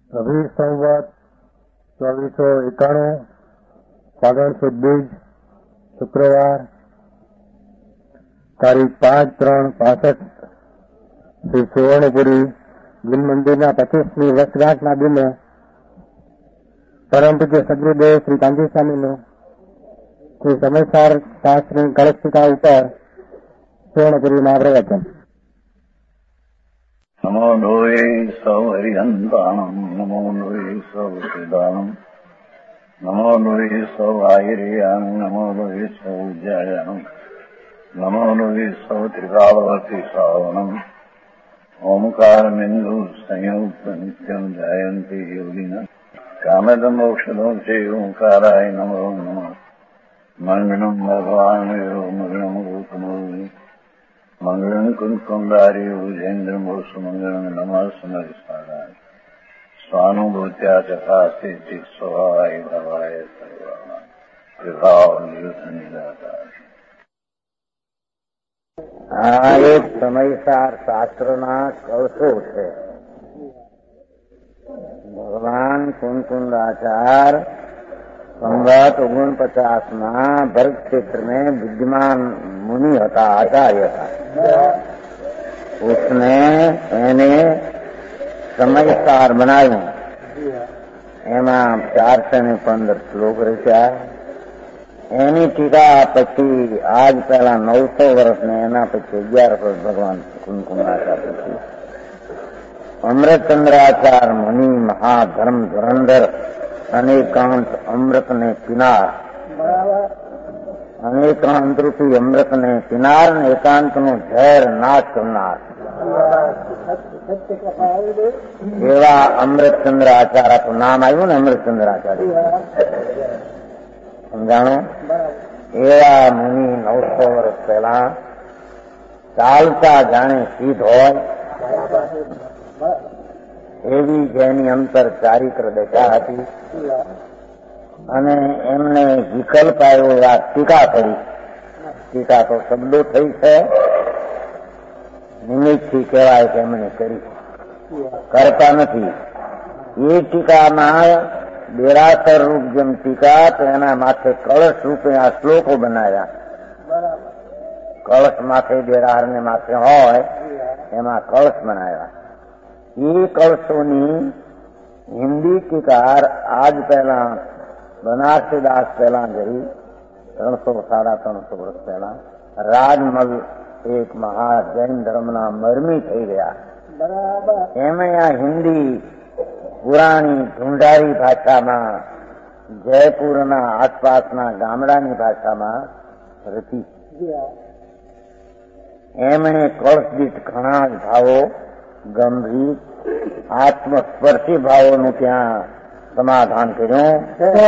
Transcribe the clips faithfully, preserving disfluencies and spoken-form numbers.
અભી સંવત ચોવીસો એકાણું ફાગણ સુદ બીજ શુક્રવાર તારીખ પાંચ ત્રણ પાસઠ શ્રી સુવર્ણપુરી ગિલ મંદિરના પચીસમી વર્ષગાંઠના દિને પરમ પૂજ્ય સદગુરુદેવ શ્રી કાંજી સ્વામીનું શ્રી સમયસાર શાસ્ત્રની કળશિકા ઉપર સુવર્ણપુરીમાં પ્રવચન. નમો લોહે સૌ હરિહંતાણમ નમો લોહે સૌ સિદ્ધાણમ નમો લોહે સૌ આયર્યાન નમો લોહે સૌ જયાન નમો લોહે સૌ ત્રિકાળવતી શ્રાવણમ ઓમકાર બિંદુ સંયુક્ત નિત્યમ જાયંતિ યોગિના કામદમ મોક્ષદો છે ઓંકારાય નમો નમઃ મંગળમ ભગવાન મંગળમ ગૌતમો મંગળમ કુંકુંડારી ઉજેન્દ્રમો સુમંગળમ નમઃ સમરિસારાય સ્વાનુભૂત્યા ચકાસ્તે ચિત સ્વભાવાય ભવાય સર્વા વિભાવ નિયુત નિરાકાર. આ એક સમયસાર શાસ્ત્રના કળશો છે. ભગવાન કુંકુંડાચાર સંવત ઓગણપચાસ માં ભરત ક્ષેત્ર में विद्यमान मुनि હતા, आचार्य था. उसने એને સમયસાર બનાવ્યું. એમાં ચારસો ને પંદર શ્લોક રચ્યા. એની ટીકા પછી આજ પહેલા નવસો વર્ષ ને એના પછી અગિયાર વર્ષ ભગવાન કુંકુંડાચાર પછી અમૃતચંદ્રાચાર મુનિ મહાધર્મ ધુરંધર અનેકાંત અમૃત ને કિનાર અનેકાંત રૂપી અમૃત ને કિનાર ને એકાંત નું ઝેર નાશ કરનાર એવા અમૃતચંદ્ર આચાર આપણું નામ આવ્યું ને અમૃતચંદ્ર આચાર્ય સમજાણું. એવા મુનિ નવસો વર્ષ પહેલા ચાલતા જાણે સીધ હોય એવી જેની અંતર ચારિત્ર દશા હતી અને એમને વિકલ્પ આવ્યો આ ટીકા કરી. ટીકા તો શબ્દો થઈ છે, નિમિત્તથી કહેવાય કે એમણે કરી, કરતા નથી. એ ટીકામાં દેરાસર રૂપ જેમ ટીકા તો એના માથે કળશ રૂપે આ શ્લોકો બનાવ્યા. કળશ માથે દેરાર ને માથે હોય એમાં કળશ બનાવ્યા. એ કળશોની હિન્દી ટીકાર આજ પહેલા બનારસીદાસ પહેલા જઈ ત્રણસો સાડા ત્રણસો વર્ષ પહેલા રાજમલ એક મહા જૈન ધર્મના મરમી થઈ ગયા. એમાં આ હિન્દી પુરાણી ઢુંઢારી ભાષામાં જયપુરના આસપાસના ગામડાની ભાષામાં રચી. એમણે કળશ દીઠ ઘણા જ ભાવો ગંભીર આત્મસ્પર્શી ભાવોનું ત્યાં સમાધાન કર્યું.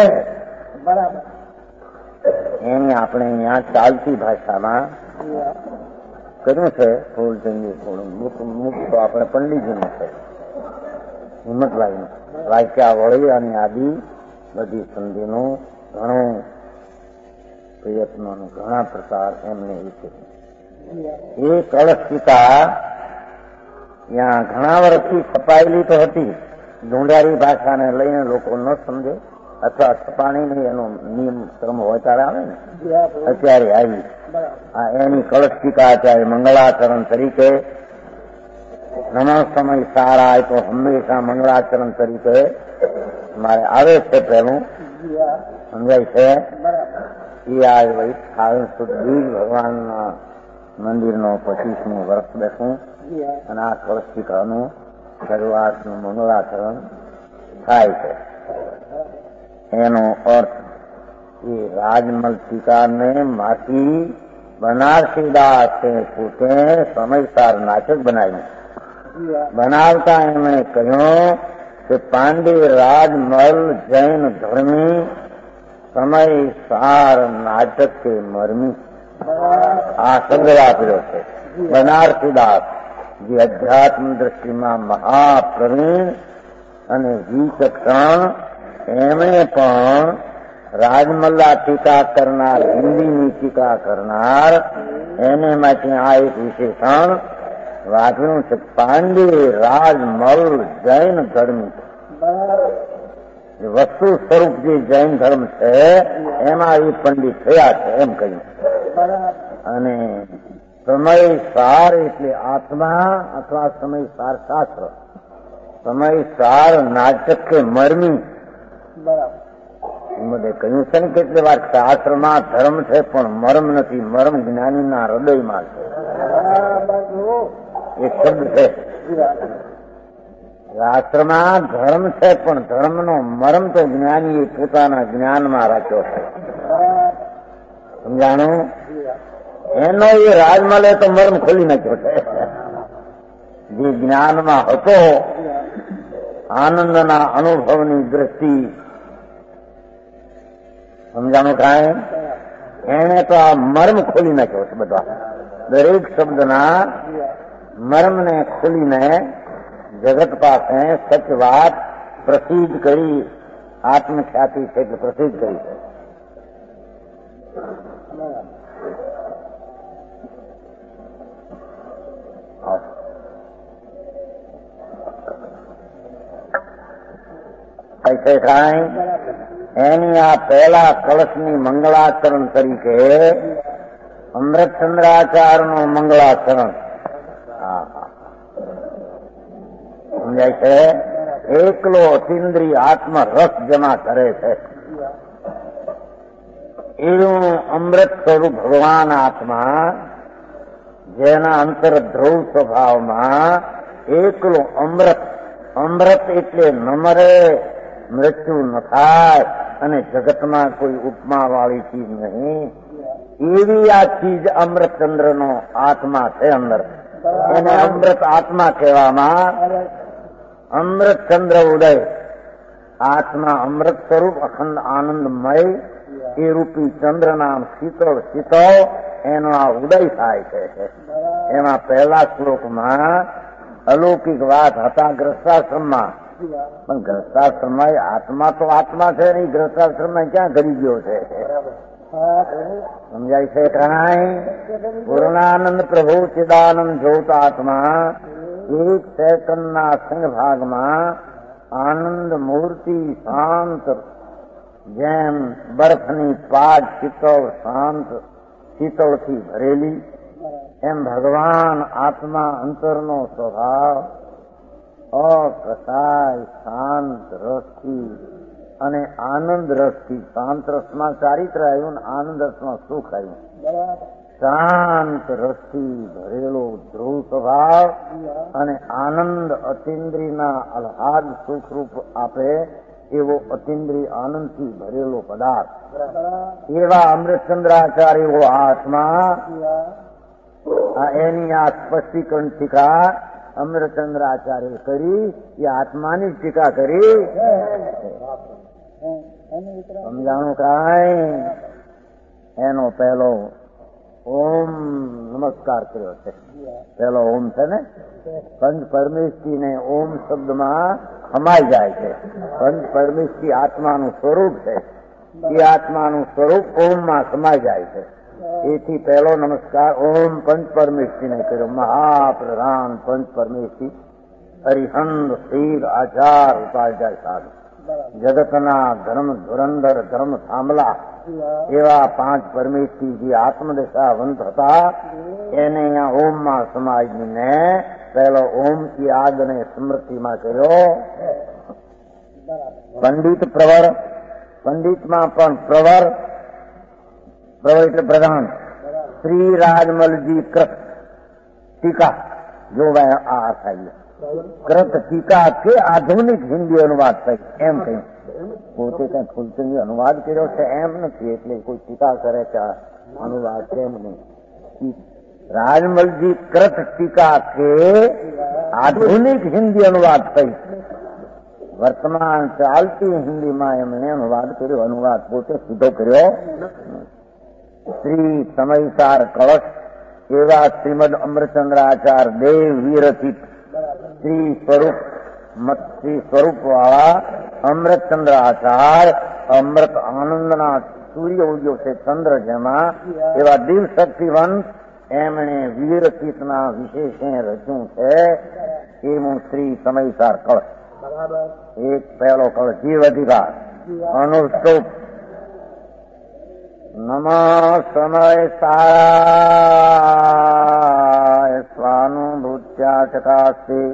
એની આપણે અહીંયા ચાલતી ભાષામાં કર્યું છે. થોડું થોડું મુખ તો આપણે પંડિતજીનું છે, હિંમતભાઈનું વાક્યા વળી અને આદિ બધી સંધિનું ઘણું પ્રયત્નોનો ઘણા પ્રકાર એમને વિશે. એ કળશ ટીકા ત્યાં ઘણા વર્ષથી છપાયેલી તો હતી. ઢુંઢારી ભાષાને લઈને લોકો ન સમજે અથવા છપાણી નહીં એનો નિયમ ક્રમ હોય ત્યારે આવે ને, અત્યારે આવી. આ એની કળશ ટીકા અત્યારે મંગળાચરણ તરીકે નમો સમય સારા તો હંમેશા મંગળાચરણ તરીકે મારે આવે છે. પેલું સમજાય છે. એ આ ફાગણ સુદ બીજ ભગવાનના મંદિરનો પચીસમું વર્ષ બેસું અને આ કળશ ટીકાનું શરૂઆતનું મંગળાચરણ થાય છે. એનો અર્થ એ રાજમલ ટીકાને માંથી બનારસીદાસે પોતે સમયસાર નાટક બનાવ્યું. બનાવતા એમણે કહ્યું કે પાંડે રાજમલ જૈન ધર્મી સમયસાર નાટક કે મરમી. આ શબ્દ વાપર્યો છે બનારસીદાસ, જે અધ્યાત્મ દ્રષ્ટિમાં મહાપ્રવીણ અને વિચક્ષણ. એમણે પણ રાજમલ્લા ટીકા કરનાર, હિન્દીની ટીકા કરનાર, એને માટે આ એક વિશેષણ વાપર્યું છે. પાંડે રાજમલ જૈન ધર્મી. વસ્તુ સ્વરૂપ જે જૈન ધર્મ છે એમાં એ પંડિત થયા છે એમ કહ્યું. અને સમય સાર એટલે આત્મા અથવા સમય સાર શાસ્ત્ર. સમય સાર નાટક કે મરમી બધે કહ્યું છે ને કેટલી વાર શાસ્ત્રમાં ધર્મ છે પણ મર્મ નથી, મર્મ જ્ઞાનીના હૃદયમાં છે. એક શબ્દ છે શાસ્ત્રમાં ધર્મ છે પણ ધર્મનો મર્મ તો જ્ઞાનીએ પોતાના જ્ઞાનમાં રાખ્યો છે. સમજાણું? એનો એ રાજમલે તો મર્મ ખોલી નાખ્યો છે. જે જ્ઞાનમાં હતો આનંદના અનુભવની દ્રષ્ટિ, સમજાણું કાંઈ? એને તો આ મર્મ ખોલી નાખ્યો છે. બધા દરેક શબ્દના મર્મને ખોલીને જગત પાસે સચ વાત પ્રસિદ્ધ કરી, આત્મખ્યાતિ છે એટલે પ્રસિદ્ધ કરી છે. છે કાંઈ એની આ પહેલા કળશની મંગળાચરણ તરીકે અમૃતચંદ્રાચાર્યનું મંગળાચરણ સમજાય છે. એકલો અતિન્દ્રિય આત્મ રસ જમા કરે છે એવું અમૃત સ્વરૂપ ભગવાન આત્મા, જેના અંતર ધ્રુવ સ્વભાવમાં એકલો અમૃત. અમૃત એટલે નમરે, મૃત્યુ ન થાય અને જગતમાં કોઈ ઉપમા વાળી ચીજ નહીં, એવી આ ચીજ અમૃતચંદ્રનો આત્મા છે અંદર. એને અમૃત આત્મા કહેવામાં. અમૃતચંદ્ર ઉદય આત્મા અમૃત સ્વરૂપ અખંડ આનંદમય એ રૂપી ચંદ્ર નામ શીતળ શીતળ એનો આ ઉદય થાય છે. એમાં પહેલા શ્લોકમાં અલૌકિક વાત હતા ગ્રસ્તાશ્રમમાં, પણ ગ્રસ્તાશ્રમમાં આત્મા તો આત્મા છે નહીં, ગ્રસ્તાશ્રમમાં ક્યાં કરી ગયો છે? સમજાય છે કાંઈ? પૂર્ણાનંદ પ્રભુ ચિદાનંદ જોત આત્મા એક સેકન્ડના સંઘ ભાગમાં આનંદ મૂર્તિ શાંત, જેમ બરફની પાટ શીતળ શાંત શીતળથી ભરેલી, એમ ભગવાન આત્મા અંતરનો સ્વભાવ અકસાય શાંત રસથી અને આનંદ રસથી. શાંત રસમાં ચારિત્ર આવ્યું ને આનંદ રસમાં સુખ આવ્યું. શાંત રસથી ભરેલો ધ્રુવ સ્વભાવ અને આનંદ અતિન્દ્રિયના આહ્લાદ સુખરૂપ આપે એવો અતિન્દ્રિય આનંદથી ભરેલો પદાર્થ. એવા અમૃતચંદ્રાચાર્ય એવો આત્મા. એની આ સ્પષ્ટીકરણ ટીકા અમૃતચંદ્રાચાર્ય કરી, એ આત્માની ટીકા કરી. સમજાણું કાંઈ? એનો પહેલો ઓમ નમસ્કાર કર્યો છે. પેલો ઓમ છે ને, પંચ પરમેશ્વરીને ઓમ શબ્દમાં સમાઈ જાય છે. પંચ પરમેશ્વરી આત્માનું સ્વરૂપ છે, એ આત્માનું સ્વરૂપ ઓમમાં સમાઈ જાય છે. એથી પહેલો નમસ્કાર ઓમ પંચ પરમેશ્વરીને કર્યો. મહાપ્રધાન પંચ પરમેશ્વરી હરિહંદ સ્થિર આચાર ઉપાધ્યાય સાધુ, જગતના ધર્મ ધુરંધર ધર્મ થાંભલા એવા પાંચ પરમેશ્વરી જે આત્મદશાવંત હતા એને અહીંયા ઓમમાં સમાજીને પહેલો ઓમ યાદ અને સ્મૃતિમાં કર્યો. પંડિત પ્રવર, પંડિતમાં પણ પ્રવર, પ્રવર એટલે પ્રધાન. શ્રી રાજમલજી કૃત ટીકા જોવાય આ થાય. કૃત ટીકા કે આધુનિક હિન્દી અનુવાદ થઈ એમ કહ્યું. પોતે કઈ ફૂલચંદી અનુવાદ કર્યો છે એમ નથી, એટલે કોઈ ટીકા કરે કે અનુવાદ છે એમ નહીં. રાજમલજી કૃત ટીકા કે આધુનિક હિન્દી અનુવાદ થઈ. વર્તમાન ચાલતી હિન્દીમાં એમણે અનુવાદ કર્યો. અનુવાદ પોતે સીધો કર્યો. શ્રી સમયસાર કળશ એવા શ્રીમદ અમૃતચંદ્રાચાર્ય દેવ વીરચિત શ્રી સ્વરૂપ શ્રી સ્વરૂપ વાળા અમૃતચંદ્રાચાર્ય અમૃત આનંદના સૂર્ય ઉગ્યો છે ચંદ્ર જેમાં, એવા દિવ શક્તિવંત એમણે વીરચિતના વિશેષે રચ્યું છે. એવું શ્રી સમયસાર કળશ. એક પહેલો કળ જીવ અધિકાર અનુષ્ટુપ નમઃ સમય સારાય સ્વાનુભૂત્યા ચકાસ્તે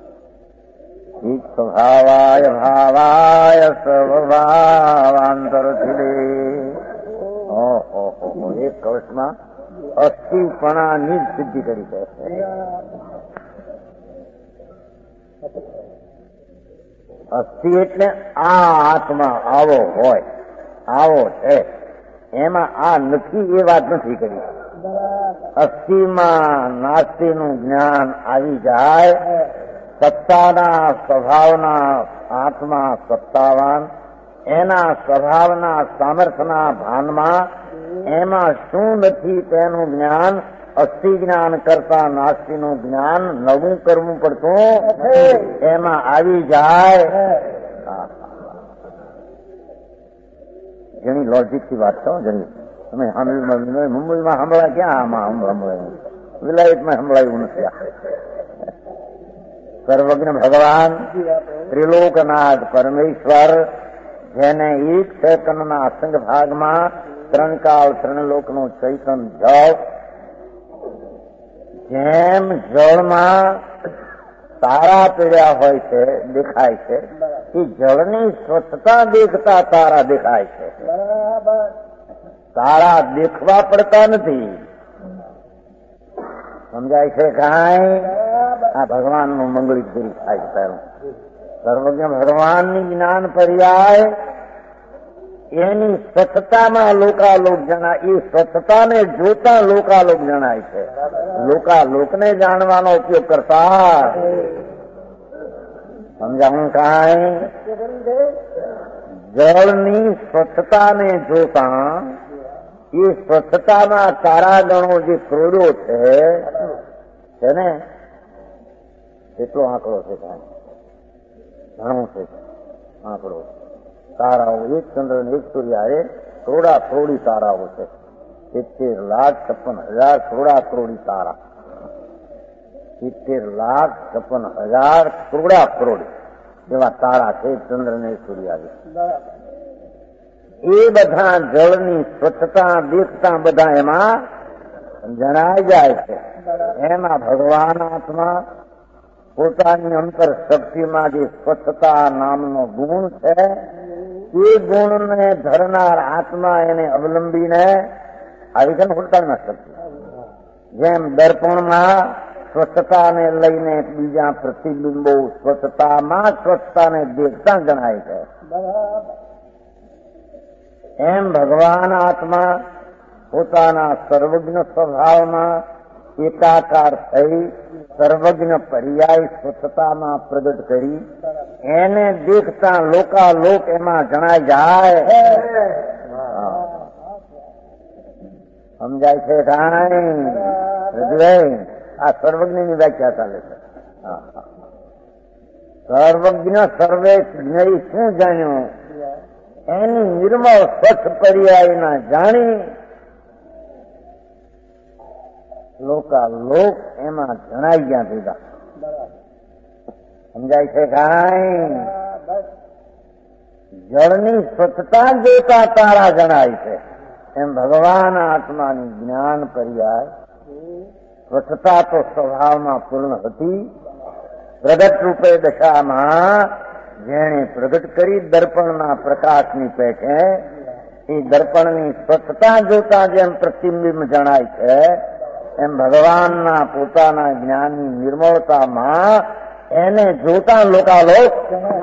સ્વભાવાય ભાવાય સર્વભાવાંતરથિલે. ઓહો એક કવચમાં અસ્થિપણાની જ સિદ્ધિ કરી છે. અસ્થિ એટલે આ આત્મા આવો હોય, આવો છે, એમાં આ નથી એ વાત નથી કરી. અસ્થિમાં નાસ્તિનું જ્ઞાન આવી જાય, સત્તાના સ્વભાવના આત્મા સત્તાવાન, એના સ્વભાવના સામર્થ્યના ભાનમાં એમાં શું નથી તેનું જ્ઞાન અસ્થિ જ્ઞાન કરતા નાસ્તિનું જ્ઞાન નવું કરવું પડતું એમાં આવી જાય. જેની લોજિક થી વાત કરો જેની તમે મુંબઈમાં હમણાં ક્યાં આમાં સંભળાયું, વિલાયતમાં સંભળાયું નથી. સર્વજ્ઞ ભગવાન ત્રિલોકનાથ પરમેશ્વર જેને એક ચૈતનના અસંગ ભાગમાં ત્રણ કાળ ત્રણ લોકનું ચૈતન જળ, જેમ જળમાં તારા પીડ્યા હોય છે દેખાય છે, એ જળની સ્વચ્છતા દેખતા તારા દેખાય છે. તારા દેખવા પડતા નથી. સમજાય છે કાંઈ? આ ભગવાનનું મંગળિત પૂરી થાય છે. પહેલું સર્વજ્ઞ ભગવાનની જ્ઞાન પર્યાય એની સ્વચ્છતામાં લોકાલોક જણાય, એ સ્વચ્છતાને જોતા લોકાલોક જણાય છે. લોકાલોકને જાણવાનો ઉપયોગ કરતા સમજાવું કાંઈ? જળની સ્વચ્છતાને જોતા એ સ્વચ્છતામાં તારા ગણો જે ક્રોડો છે ને એટલો આંકડો છે. કાંઈ ઘણો છે આંકડો. તારાઓ એક ચંદ્ર ને એક સૂર્ય એ ક્રોડા ક્રોડી તારાઓ છે. સિત્તેર લાખ છપ્પન હજાર ક્રોડા ક્રોડી તારા. સિત્તેર લાખ છપ્પન હજાર ક્રોડા ક્રોડી એવા તારા છે ચંદ્ર ને સૂર્ય. એ બધા જળની સ્વચ્છતા દેખતા બધા એમાં જણાઈ જાય છે. એમાં ભગવાન આત્મા પોતાની અંતર શક્તિમાં જે સ્વચ્છતા નામનો ગુણ છે એ ગુણને ધરનાર આત્મા એને અવલંબીને આવી છે ને પોતાના શક્તિ. જેમ દર્પણમાં સ્વચ્છતાને લઈને બીજા પ્રતિબિંબો સ્વચ્છતામાં સ્વચ્છતાને દેખતા જણાય છે, એમ ભગવાન આત્મા પોતાના સર્વજ્ઞ સ્વભાવમાં એકાકાર થઈ સર્વજ્ઞ પર્યાય સ્વચ્છતામાં પ્રગટ કરી એને દેખતા લોકાલોક એમાં જણાય જાય. સમજાય છે કાંઈ? આ સર્વજ્ઞની વ્યાખ્યા ચાલે છે. સર્વજ્ઞ સર્વે જ્ઞ શું જાણ્યું એની નિર્મળ સ્વચ્છ પર્યાયના જાણી લોકાલોક એમાં જણાઈ ગયા ભેગા. સમજાય છે કાંઈ? જળની સ્વચ્છતા જોતા તારા જણાય છે, એમ ભગવાન આત્માની જ્ઞાન પર્યાય સ્વચ્છતા તો સ્વભાવમાં પૂર્ણ હતી, પ્રગટ રૂપે દશામાં જેણે પ્રગટ કરી દર્પણના પ્રકાશની પેઠે એ દર્પણની સ્વચ્છતા જોતા જેમ પ્રતિબિંબ જણાય છે એમ ભગવાનના પોતાના જ્ઞાનની નિર્મળતામાં એને જોતા લોકાલોક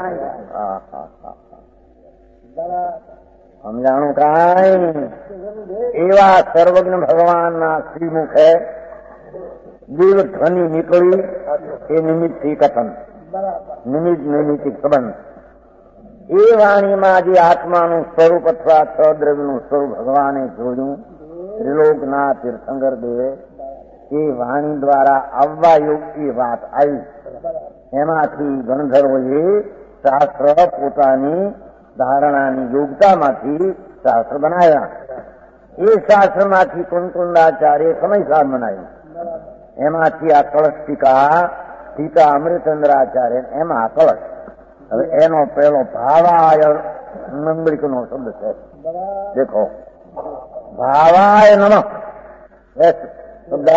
સમજાણું કાંઈ? એવા સર્વજ્ઞ ભગવાનના શ્રીમુખે દિલ ધ્વનિ નીકળી એ નિમિત્તથી કથન, નિમિત્ત નૈમિતિક સંબંધ. એ વાણીમાં જે આત્માનું સ્વરૂપ અથવા છ દ્રવ્યનું સ્વરૂપ ભગવાને જોયું ત્રિલોકના તીર્થંકર દેવે, એ વાણી દ્વારા આવવા યોગી વાત આવી. એમાંથી ગણધર્વોએ શાસ્ત્ર પોતાની ધારણાની યોગતામાંથી શાસ્ત્ર બનાવ્યા. એ શાસ્ત્રમાંથી કુંકુંદાચાર્ય સમયસાર બનાવ્યું. એમાંથી આ કળશ ટીકા ટીકા અમૃતચંદ્રાચાર્ય, એમાં આ કળશ હવે એનો પેલો ભાવાય નંબરિક નો શબ્દ છે. દેખો ભાવાય નમઃ એ શબ્દ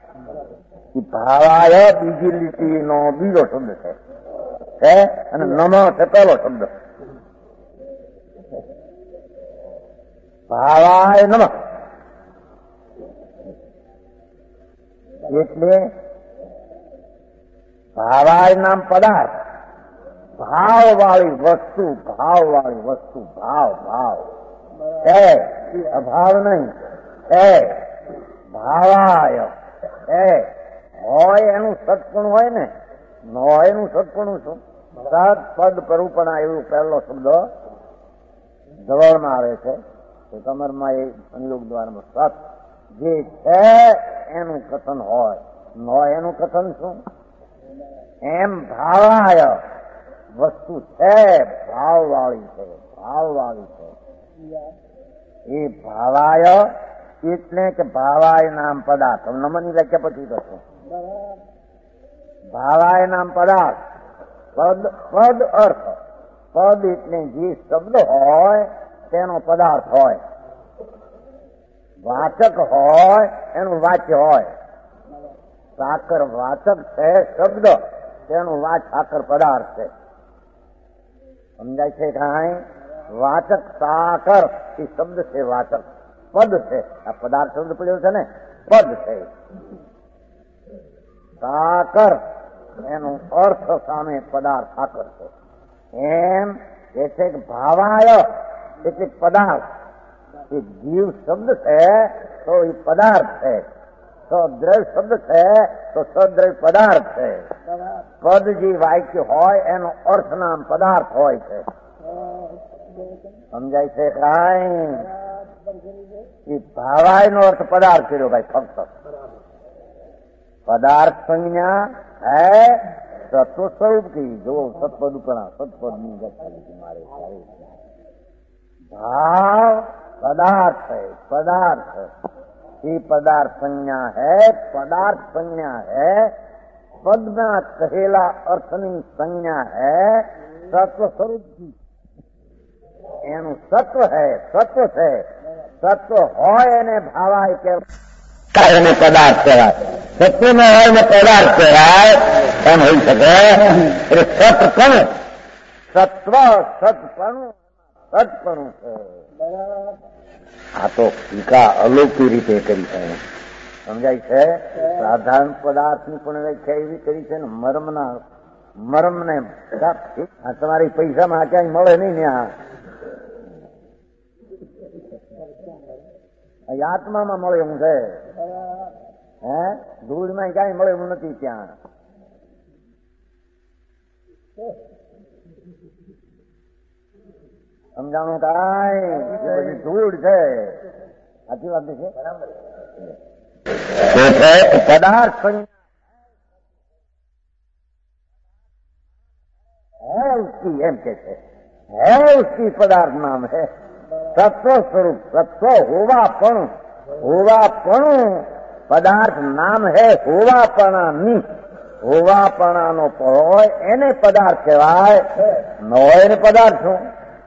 ભાવાય બીજી લીટીનો બીજો શબ્દ છે અને નમઃ છે પહેલો શબ્દ. ભાવાય નમઃ એટલે ભાવાય નામ પદાર્થ, ભાવ વાળી વસ્તુ, ભાવ વાળી વસ્તુ, ભાવ ભાવ છે, અભાવ નહીં છે. ભાવાય છે હોય એનું સત્પણું હોય ને, ન હોય એનું સત્પણું શું? સત પદ પરુપણા એવું પહેલો શબ્દ જવળમાં આવે છે. કમરમાં એ સંયોગ દ્વારમાં સત જે છે એનું કથન હોય, ન હોય એનું કથન શું? એમ ભાવાય વસ્તુ છે, ભાવ વાળી છે, ભાવ વાળી છે. એ ભાવાય એટલે કે ભાવાય નામ પદાર્થ. નમની વ્યાખ્યા પછી કરશો. ભાવાય નામ પદાર્થ પદ, પદ અર્થ. પદ એટલે જે શબ્દ હોય તેનો પદાર્થ હોય. વાચક હોય એનું વાચ્ય હોય. સાકર વાચક છે શબ્દ, તેનું વાચ સાકર પદાર્થ છે. સમજાય છે કાંઈ? વાચક સાકર એ શબ્દ છે, વાચક પદ છે. આ પદાર્થ શબ્દ પડ્યો છે ને, પદ છે. સાકર એનું અર્થ સામે પદાર્થ સાકર છે. એમ એ છે કે ભાવાય એટલે પદાર્થ. એ જીવ શબ્દ છે તો એ પદાર્થ છે. સદ્રવ્ય શબ્દ છે તો સદ્રવ્ય પદાર્થ છે. પદ જે વાક્ય હોય એનો અર્થ નામ પદાર્થ હોય છે. સમજાય છે કાંઈ? એ ભાવાય નો અર્થ પદાર્થ કર્યો ભાઈ. ફક્ત પદાર્થ સંજ્ઞા હે સત્વ સ્વરૂપ કી. જો સત્પદ ઉપર સત્પદ ની મારે ભાવ पदार्थ है, पदार्थ ये पदार्थ संज्ञा है, पदार्थ संज्ञा है, पद में कहेला अर्थनी संज्ञा है सत्व स्वरूप की. एनु सत्व है, सत्व है. सत्व होय ने भावाय के कारण पदार्थ कहेवाय. सत्व में होय ने पदार्थ कहेवाय एम होई सके. એટલે સત્પણું, સત્વ સત્પણું સત્પણું છે. આ તો ટીકા અલૌકિક રીતે કરી છે. સમજાય છે? સાધારણ પદાર્થની પણ વ્યાખ્યા એવી કરી છે ને મર્મના મર્મને. આ તમારી પૈસામાં ક્યાંય મળે નહીં ને. આ આત્મામાં મળે એવું છે. હે ધૂળમાં ક્યાંય મળે એવું નથી ત્યાં. સમજાણું કાંઈ? બધી ધૂળ છે. સાચી વાત છે. पदार्थ है उसकी एम कहते है उसकी पदार्थ नाम है सत्व स्वरूप सत्व होवापणु होवापणु पदार्थ नाम है होवापणानी होवापणानो હોય એને પદાર્થ કહેવાય. ન હોય એને પદાર્થ શું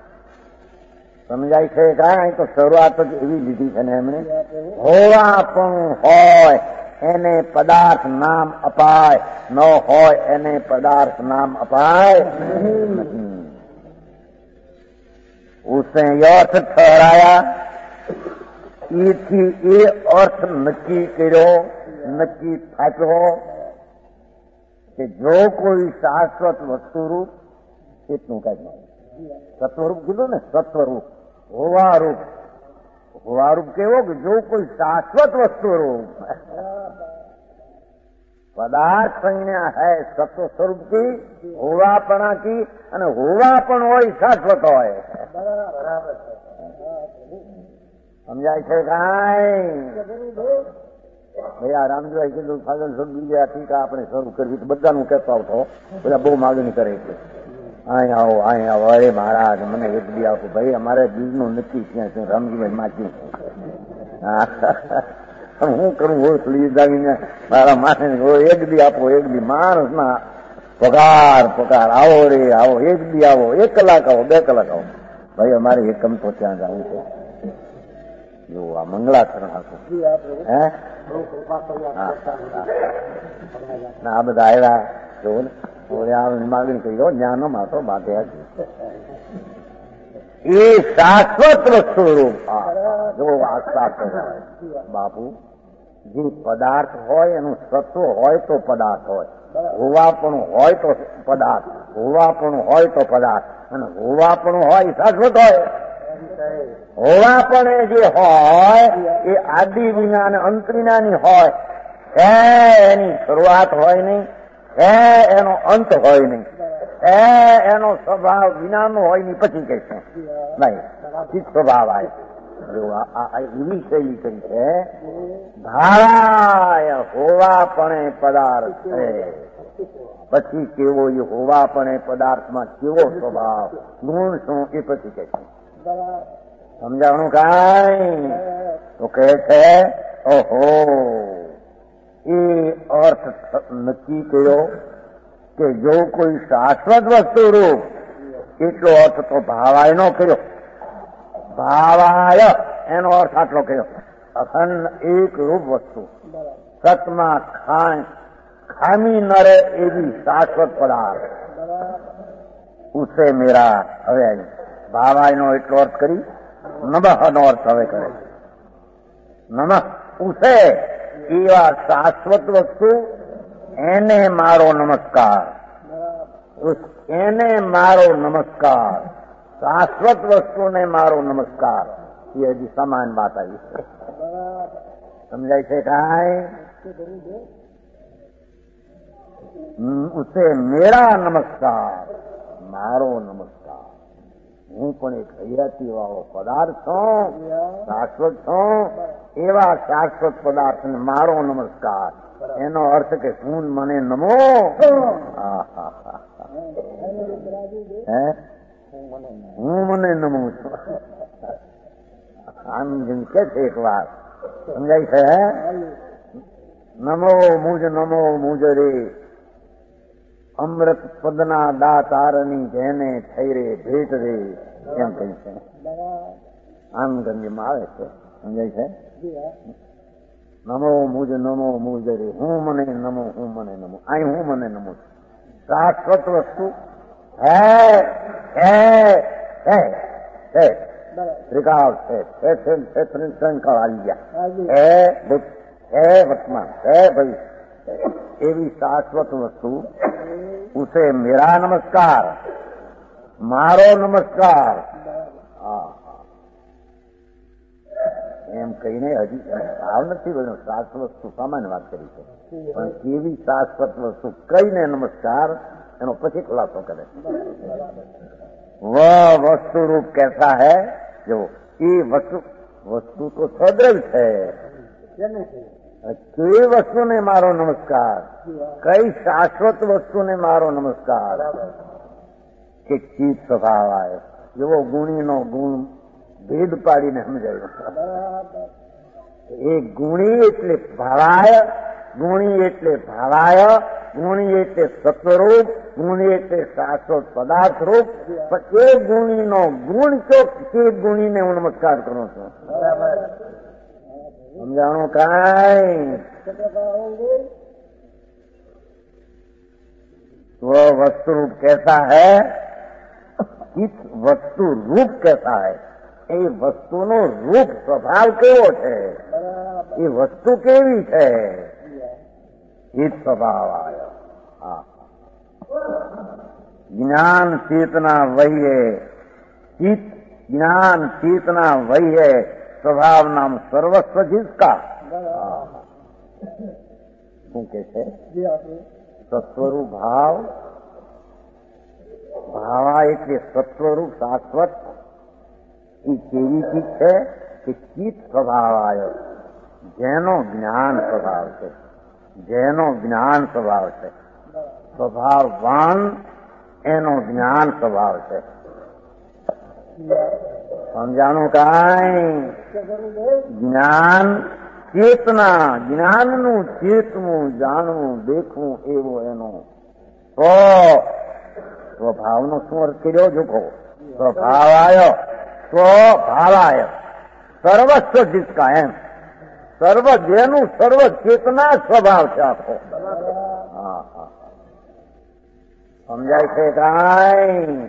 સમજાય છે કાંઈ? તો શરૂઆત જ એવી લીધી છે ને એમણે. હોવાપણું હોય એને પદાર્થ નામ અપાય, ન હોય એને પદાર્થ નામ અપાય નહીં. ઉસે અર્થ ઠહરાયા, એથી એ અર્થ નક્કી કર્યો, નક્કી થાપ્યો કે જો કોઈ શાશ્વત વસ્તુરૂપ એટલું કઈ નહીં. સત્વરૂપ કીધું ને, સત્વરૂપ હોવારૂપ. હોવારૂપ કેવો કે જો કોઈ શાશ્વત વસ્તુ રૂપ પદાર્થ સંજ્ઞા હૈ સત્વ સ્વરૂપ કી હોવાપણા કી અને હોવાપણ હોય શાશ્વત હોય. સમજાય છે કાંઈ? ભાઈ આ રામજીભાઈ કીધું ફાજલ સબ બીજા ટીકા આપણે શરૂ કરવી તો બધાનું કહેતો આવતો. બધા બહુ માગણી કરે છે. અહીં આવો અહીં આવો. અરે મહારાજ મને એક દી આપો ભાઈ, અમારે બીજનું નક્કી ક્યાં છે રામજીભાઈ માચી. હું કરું હોય લઈ જાવીને મારા માથે એક દી આપો, એક દી માણસ ના પગાર પગાર, આવો રે આવો, એક દી આવો, એક કલાક આવો, બે કલાક આવો. ભાઈ અમારે એકમ તો ત્યાં જવું છે. જો આ મંગળાચરણ હતું હે, ના આ બધા આવ્યા જો ને, માગણી કરી જ્ઞાનમાં તો બાંધે એ શાશ્વત વસ્તુ રૂપ. જો આ શાશ્વત બાપુ, જે પદાર્થ હોય એનું સત્વ હોય તો પદાર્થ હોય, હોવાપણું હોય તો પદાર્થ, હોવાપણું હોય તો પદાર્થ, અને હોવાપણું હોય શાશ્વત હોય. હોવાપણે જે હોય એ આદિ વિના અને અંત વિનાની હોય. હે એની શરૂઆત હોય નહીં, હે એનો અંત હોય નહીં, હે એનો સ્વભાવ વિનાનો હોય નહીં. પછી કે છે નહીં ચિત્ત સ્વભાવ આવે. જો એવી શૈલી કરી છે, ધારાય હોવાપણે પદાર્થ છે. પછી કેવો એ હોવાપણે પદાર્થમાં કેવો સ્વભાવ, ગુણ શું, એ પછી કે છે. સમજાવવાનું કાંઈ તો કહે છે. ઓહો, એ અર્થ નક્કી કર્યો કે જો કોઈ શાશ્વત વસ્તુ રૂપ, એટલો અર્થ તો ભાવાય નો કર્યો. ભાવાય એનો અર્થ આટલો કર્યો, અખંડ એક રૂપ વસ્તુ, સતમાં ખામી ન રહે એવી શાશ્વત પદાર્થ. ઉસે મેરા, હવે ભાવાય નો એટલો અર્થ કરી નમઃ નો અર્થ હવે કરે. નમઃ ઉસે એવા શાશ્વત વસ્તુ, એને મારો નમસ્કાર. એને મારો નમસ્કાર, શાશ્વત વસ્તુને મારો નમસ્કાર. એ હજી સમાન વાત આવી છે. સમજાય છે કાંઈ? ઉસે મેરા નમસ્કાર, મારો નમસ્કાર. હું પણ એક હૈયાતી વાળો પદાર્થ છું, શાશ્વત છું. એવા શાશ્વત પદાર્થને મારો નમસ્કાર. એનો અર્થ કે હું મને નમો. હે હું મને નમું છું. આમ જેમ કે છે એક વાત સમજાય છે. નમો મુજ નમો મુજ રે, અમૃત પદના દાતારની જેને થઈ રે ભેટ રે, એમ કહી છે. આમ ગંજમાં આવે છે. સમજાય છે. નમો મુજ નમો મુજ રે, હું મને નમો હું મને નમો. અહીં હું મને નમો છું. શાશ્વત વસ્તુ હે હે હે હે ત્રિકાળ છે, ત્રિશંકળ આવી ગયા. હે ભૂત, હે વર્તમાન, હે ભવિષ્ય, એવી શાશ્વત વસ્તુ. ઉસે મેરા નમસ્કાર, મારો નમસ્કાર. હા એમ કહીને હજી ભાવ નથી બન્યો. શાશ્વત વસ્તુ સામાન્ય વાત કરી છે, પણ કેવી શાશ્વત વસ્તુ કહીને નમસ્કાર, એનો પછી ખુલાસો કરે. વહ વસ્તુ રૂપ कैसा है, જો એ વસ્તુ વસ્તુ તો સદ્રવ છે. કઈ વસ્તુને મારો નમસ્કાર, કઈ શાશ્વત વસ્તુને મારો નમસ્કાર. કે ચિત્ત સ્વભાવ આવે, એવો ગુણીનો ગુણ ભેદ પાડીને સમજાયું. એ ગુણી એટલે ભાવાય, ગુણી એટલે ભાવાય, ગુણી એટલે સત્વરૂપ, ગુણી એટલે શાશ્વત પદાર્થ રૂપ. પણ એ ગુણીનો ગુણ ચોક તે ગુણીને હું નમસ્કાર કરું છું. સમજાણું કાંઈ? वो वस्तु रूप कैसा है, इस वस्तु रूप कैसा है, એ વસ્તુનો રૂપ સ્વભાવ કેવો છે, એ વસ્તુ કેવી છે, એ સ્વભાવ આવ્યો. હા, જ્ઞાન ચેतना वही है, चित ज्ञान चेतना वही है, स्वभाव नाम सर्वस्व जिसका. શું કે છે? સત્વરૂપ ભાવ, ભાવા એટલે સત્વરૂપ શાશ્વત. એ કેવી ચીજ છે કે ચિત્ત સ્વભાવ આવ્યો, જેનો જ્ઞાન સ્વભાવ છે, જેનો જ્ઞાન સ્વભાવ છે. સ્વભાવવાન એનો જ્ઞાન સ્વભાવ છે. સમજાણું કાંઈ? જ્ઞાન ચેતના, જ્ઞાનનું ચેતવું, જાણવું, દેખવું એવો એનો સ્વ સ્વભાવનો શું અર્થ કર્યો? જોખો સ્વભાવાય સ્વભાવાય સર્વસ્વ જીસકા, એમ સર્વ જેનું સર્વ ચેતના સ્વભાવ છે આખો. હા હા સમજાય છે કાંઈ?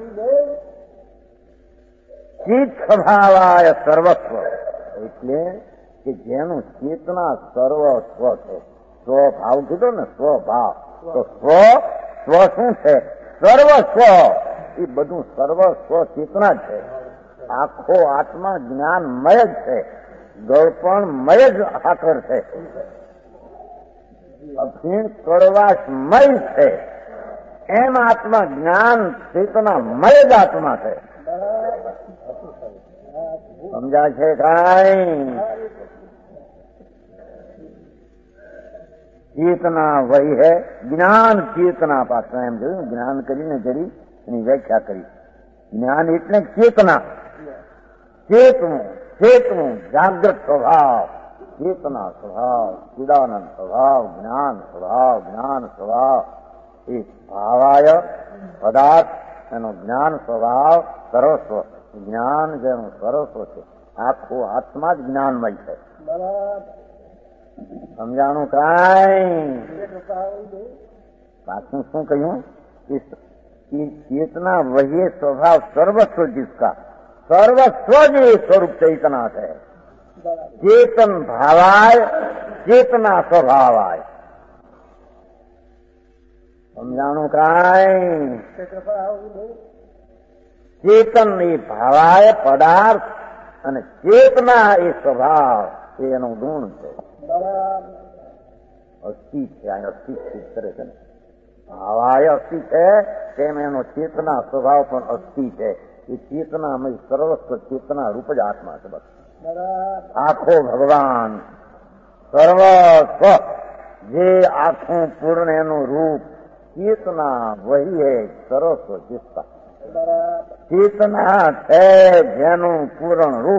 ચિત સ્વભાવાય સર્વસ્વ એટલે કે જેનું ચેતના સર્વસ્વ છે. સ્વભાવ કીધો ને, સ્વભાવ તો સ્વ સ્વ શું છે? સર્વસ્વ. એ બધું સર્વસ્વ ચેતના છે. આખો આત્મા જ્ઞાનમય જ છે, ગળપણમય જ આકર છે, અફીણ કડવાશમય છે. એમ આત્મા જ્ઞાન ચેતનામય જ આત્મા છે. સમજાય છે કાંઈ? ચેતના વહી હે જ્ઞાન ચેતના. પાછળ એમ જોયું, જ્ઞાન કરીને જરી એની વ્યાખ્યા કરી. જ્ઞાન એટલે ચેતના, ચેતવું ચેતવું જાગ્રત સ્વભાવ, ચેતના સ્વભાવ, ચિદાનંદ સ્વભાવ, જ્ઞાન સ્વભાવ, જ્ઞાન સ્વભાવ. એ ભાવાય પદાર્થ એનો જ્ઞાન સ્વભાવ સર્વસ્વ. જ્ઞાન જેનું સર્વસ્વ છે, આખું આત્મા જ જ્ઞાનમય છે. સમજાણું કાંઈ? પાછું શું કહ્યું? ચેतना वही स्वभाव सर्वस्व जिसका, सर्वस्व जी स्वरूप चेतना है. चेतन भावाय चेतना स्वभावाय. समझाणु कांई? चेतन એ ભાવાય પદાર્થ અને ચેતના એ સ્વભાવ, એનો ગુણ છે. અસ્થિ છે, આ અસ્થિ કરે છે. ભાવાય અસ્થિ છે તેમ એનો ચેતના સ્વભાવ પણ અસ્થિ છે. એ ચેતનામય સર્વસ્વ ચેતના રૂપ જ આત્મા છે. બસ આખો ભગવાન સર્વસ્વ જે આખું પૂર્ણ એનું રૂપ ચેતના વહી હે સર્વસ્વ ચેતના. ચેતના છે જેનું પૂર્ણ રૂપ.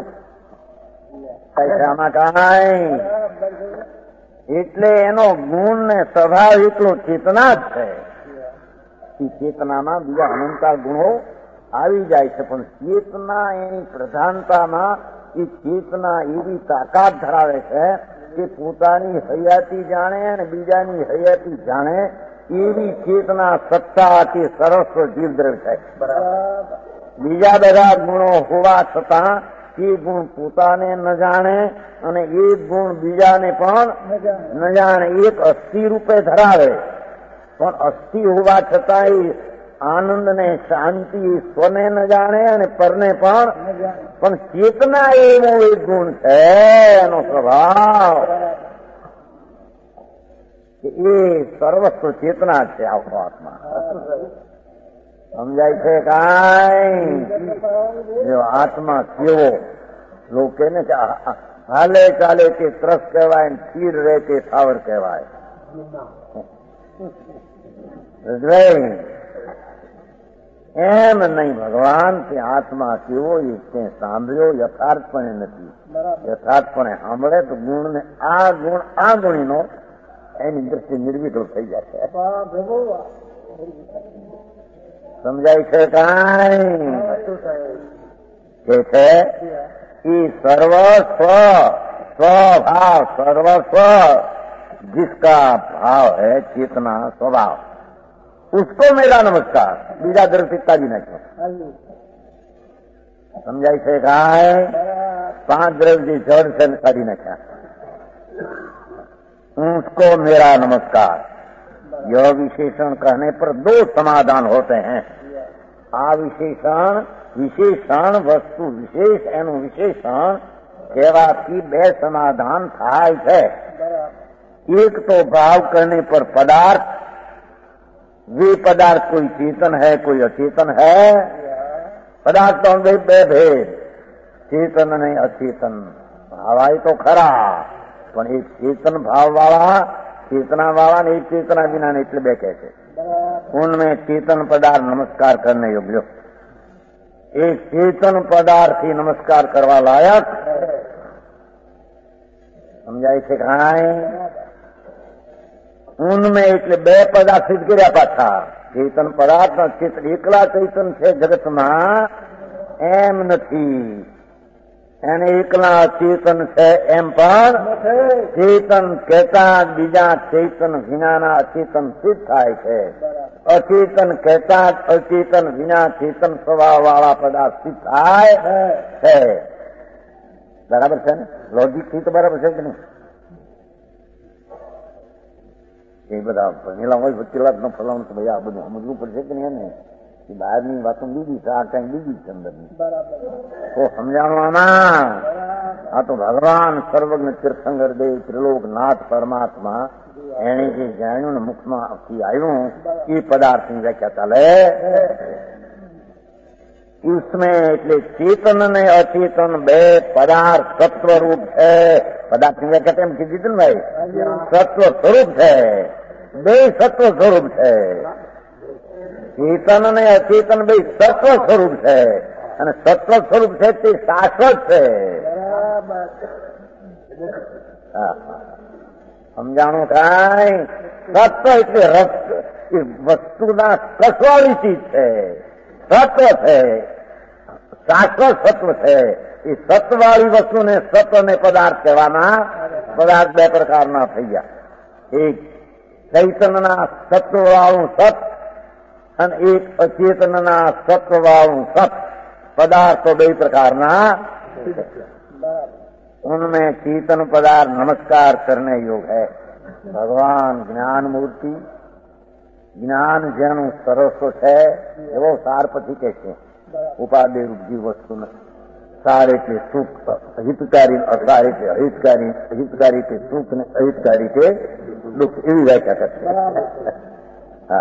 આમાં કાંઈ એટલે એનો ગુણ ને સ્વભાવ એટલો ચેતના જ છે. એ ચેતનામાં બીજા અનંતા ગુણો આવી જાય છે, પણ ચેતના એની પ્રધાનતામાં એ ચેતના એવી તાકાત ધરાવે છે કે પોતાની હયાતી જાણે અને બીજાની હયાતી જાણે એવી ચેતના સત્તાથી સરસ્વ જીવદ્રવ છે. બીજા બધા ગુણો હોવા છતાં એ ગુણ પોતાને ન જાણે અને એ ગુણ બીજાને પણ ન જાણે. એક અસ્થિ રૂપે ધરાવે, પણ અસ્થિ હોવા છતાં એ આનંદ ને શાંતિ સ્વને ન જાણે અને પરને પણ પણ ચેતના એવો એક ગુણ છે, એનો સ્વભાવ એ સર્વસ્વ ચેતના છે. આખો આત્મા સમજાય છે કાંઈ? જો આત્મા કેવો લોકો ને હાલે ચાલે તે ત્રસ કહેવાય, સ્થિર રહે તે સ્થાવર કહેવાય. એમ નહીં, ભગવાન તે આત્મા કેવો એ તે સાંભળ્યો યથાર્થપણે નથી. યથાર્થપણે સાંભળે તો ગુણ ને આ ગુણ આ ગુણીનો એની દ્રષ્ટિ નિર્વિકલ્પ થઈ જાય છે. સમજાય છે કાંઈ? કે છે એ સર્વસ્વ स्वभाव सर्वस्व जिसका भाव है चेतना स्वभाव, उसको मेरा नमस्कार. बीजा द्रव्य पिताजी ने समझाई से कहा है. पांच द्रव्य जड़ से काढ़ी ने क्या, उसको मेरा नमस्कार. यह विशेषण कहने पर दो समाधान होते हैं. आ विशेषण विशेषण वस्तु विशेष एनु विशेषण कहेवाथी बे समाधान थाय छे. एक तो भाव करने पर पदार्थ, वे पदार्थ कोई चेतन है कोई अचेतन है. पदार्थ तो बे भेद, चेतन नहीं अचेतन. भावाय तो खरा, पण एक चेतन भाव वाला चेतना वाला ने एक चेतना बिना ने એટલે બે કહે છે. उनमें चेतन पदार्थ नमस्कार करने योग्य, एक चेतन पदार्थ ही नमस्कार करवा लायक. समझाय છે કાંઈ? ઉનમે એટલે બે પદાર્થ સિદ્ધ કર્યા પાછા. ચેતન પદાર્થ ચિત્ત એકલા ચૈતન છે જગતમાં એમ નથી, એને એકલા ચેતન છે એમ પણ ચેતન કહેતા બીજા ચેતન વિનાના અચેતન સિદ્ધ થાય છે. અચેતન કહેતા અચેતન વિના ચેતન સ્વભાવ વાળા પદાર્થ સિદ્ધ થાય છે. બરાબર છે ને? લોજિક થી તો બરાબર છે કે નહીં? એ બધા ભણેલા હોય વકીલાત નો ફલાણું તો ભાઈ આ બધું સમજવું પડશે કે નહીં? ને એ બહારની વાતો બીજી છે, આ કઈ બીજી છે અંદરની. તો સમજાણું આમાં આ તો ભગવાન સર્વજ્ઞ તીર્થંકર દેવ ત્રિલોકનાથ પરમાત્મા એને જે જાણ્યું ને મુખમાંથી આવ્યું એ પદાર્થની વ્યાખ્યા ચાલે. इसमें એટલે ચેતન ને અચેતન બે પદાર્થ સત્વ રૂપ છે. પદાર્થ ની વ્યાખ્યા એમ કીધી હતી ને ભાઈ, સત્વ સ્વરૂપ છે, બે સત્વ સ્વરૂપ છે. ચેતન અને અચેતન બે સત્વ સ્વરૂપ છે અને સત્વ સ્વરૂપ છે તે શાશ્વત છે. સમજાણું થાય? સત્વ એટલે રસ એ વસ્તુના કસવાળી ચીજ છે, સત્વ છે, શાશ્વત સત્વ છે. એ સત્વવાળી વસ્તુને સત્વ ને પદાર્થ કહેવાના. પદાર્થ બે પ્રકારના થઈ ગયા, એક ચૈતનના સત્વવાળું સત અને એક અચેતનના સત્વવાળું સત. પદાર્થ તો બે પ્રકારના. उनमें चेतन पदार्थ नमस्कार करने योग है. भगवान ज्ञान मूर्ति જ્ઞાન જેનું સરસો છે એવો સાર પછી કે છે ઉપાદેય રૂપજી વસ્તુ સાર એટલે સુખ, હિતકારી અસાર એટલે અહિતકારી, હિતકારી કે સુખ ને અહિતકારી કે દુઃખ, એવી વ્યાખ્યા કરશે. હા,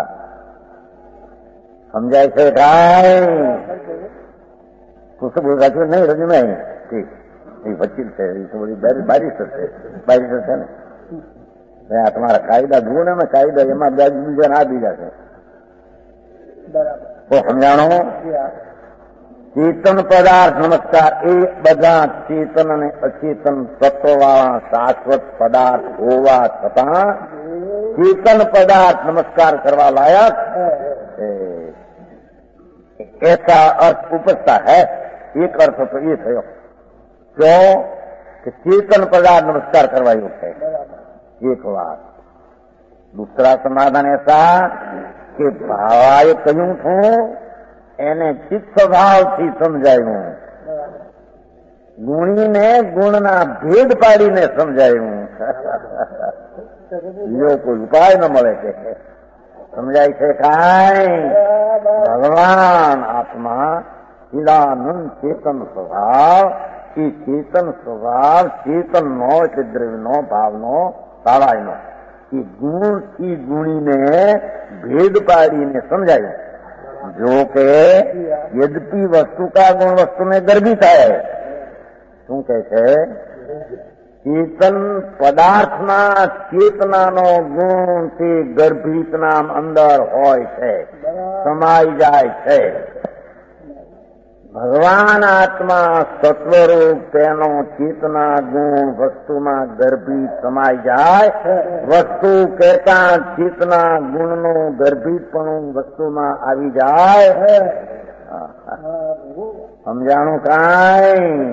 સમજાય છે કાંઈ? પુસ્તક રાખ્યું નહીં રજૂ નહીં. ઠીક, એ વકીલ છે, એ તો બધી બારીસ્ટર છે. બારીસ્ટર છે ને આ તમારા કાયદા જુઓ ને, કાયદા એમાં બીજા ના બીજા છે. તો સમજાણો? ચેતન પદાર્થ નમસ્કાર એ બધા ચેતન અને અચેતન તત્વવાળા શાશ્વત પદાર્થ હોવા છતાં ચેતન પદાર્થ નમસ્કાર કરવા લાયક ऐसा अर्थ उपजता है. एक अर्थ तो ये थयो क्यों कि चेतन पदार्थ नमस्कार करवा योग है. एक बात. दूसरा समाधान ऐसा कि भावाए कहूं थू એને ચિત્ત સ્વભાવથી સમજાયું, ગુણીને ગુણના ભેદ પાડીને સમજાયું. બીજો કોઈ ઉપાય ન મળે કે સમજાય છે કાંઈ? ભગવાન આત્મા ચિદાનંદ ચેતન સ્વભાવ, એ ચેતન સ્વભાવ ચેતનનો એટલે દ્રવ્યનો ભાવનો ભાવાયનો એ ગુણથી ગુણીને ભેદ પાડીને સમજાયું. જો કે યદ્યપિ વસ્તુ કા ગુણ વસ્તુ में गर्भित है. શું કહે છે? ચેતન પદાર્થના ચેતનાનો ગુણ તે ગર્ભિતના અંદર હોય છે, સમાઈ જાય છે. ભગવાન આત્મા સત્વરૂપ તેનો ચેતના ગુણ વસ્તુમાં ગર્ભિત સમાઈ જાય. વસ્તુ કહેતા ચેતના ગુણનું ગર્ભિતપણું વસ્તુમાં આવી જાય. સમજાણું કાંઈ?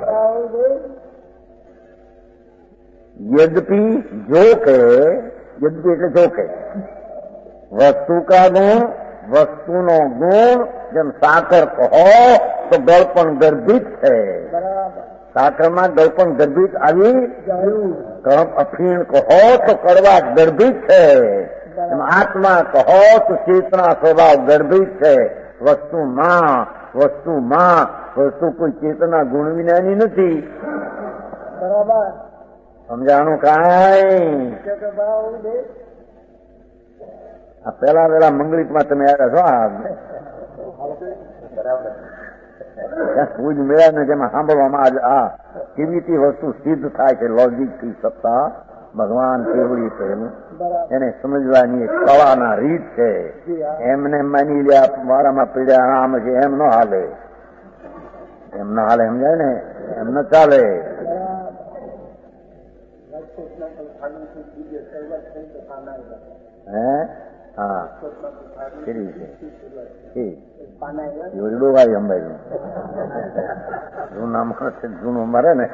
યદ્યપિ જો કે, યદ્યપિ એટલે જો કે વસ્તુ કા ગુણ વસ્તુનો ગુણ જેમ સાકર કહો તો ગળપણ ગર્ભિત છે. સાકરમાં ગળપણ ગર્ભિત આવી. અફીણ કહો તો કડવાશ ગર્ભિત છે. આત્મા કહો તો ચેતના સ્વભાવ ગર્ભિત છે. વસ્તુમાં વસ્તુમાં વસ્તુ કોઈ ચેતના ગુણ વિનાની નથી. બરાબર? સમજાણું કાંઈ? આ પેલા પેલા મંગળીકમાં તમે આવ્યા છો, પૂજ મેળા ને જેમાં સાંભળવામાં આ કેવી વસ્તુ સિદ્ધ થાય છે લોજિક થી સત્તા ભગવાન કેવડી છે એને સમજવાની એક કળાના રીત છે. એમને માની લ્યા મારામાં પીડ્યા આમ છે એમ ન હાલે, એમ ના હાલે. સમજાય ને? એમ ન ચાલે. હે હા કેવી છે યોજડો ભાઈ અંબાઈ જૂના માણસ જૂનું મરે ને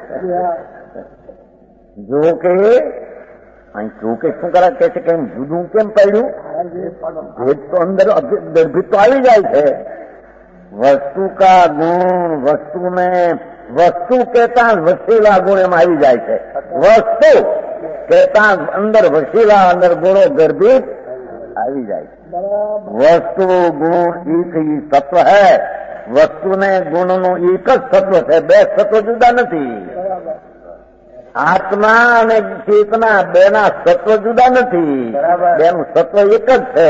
જો કે અહીં જો કે શું કરા કે છે કેમ જુદું કેમ પડ્યું ભેદ તો અંદર ભેદ તો આવી જાય છે વસ્તુ કા ગુણ વસ્તુ ને વસ્તુ કેતા વસીલા ગુણ એમાં આવી જાય છે વસ્તુ કેતા અંદર વસીલા અંદર ગુણો ગર્ભિત આવી જાય છે વસ્તુ ગુણ એક ही तत्व है વસ્તુ ને ગુણ નું એક જ તત્વ છે બે તત્વ જુદા નથી આત્મા અને ચેતના બે ના તત્વ જુદા નથી બેનું તત્વ એક જ છે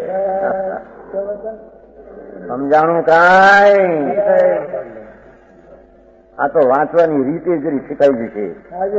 સમજાણું કાંઈ આ તો વાંચવાની રીતે જરી શીખાઈ જશે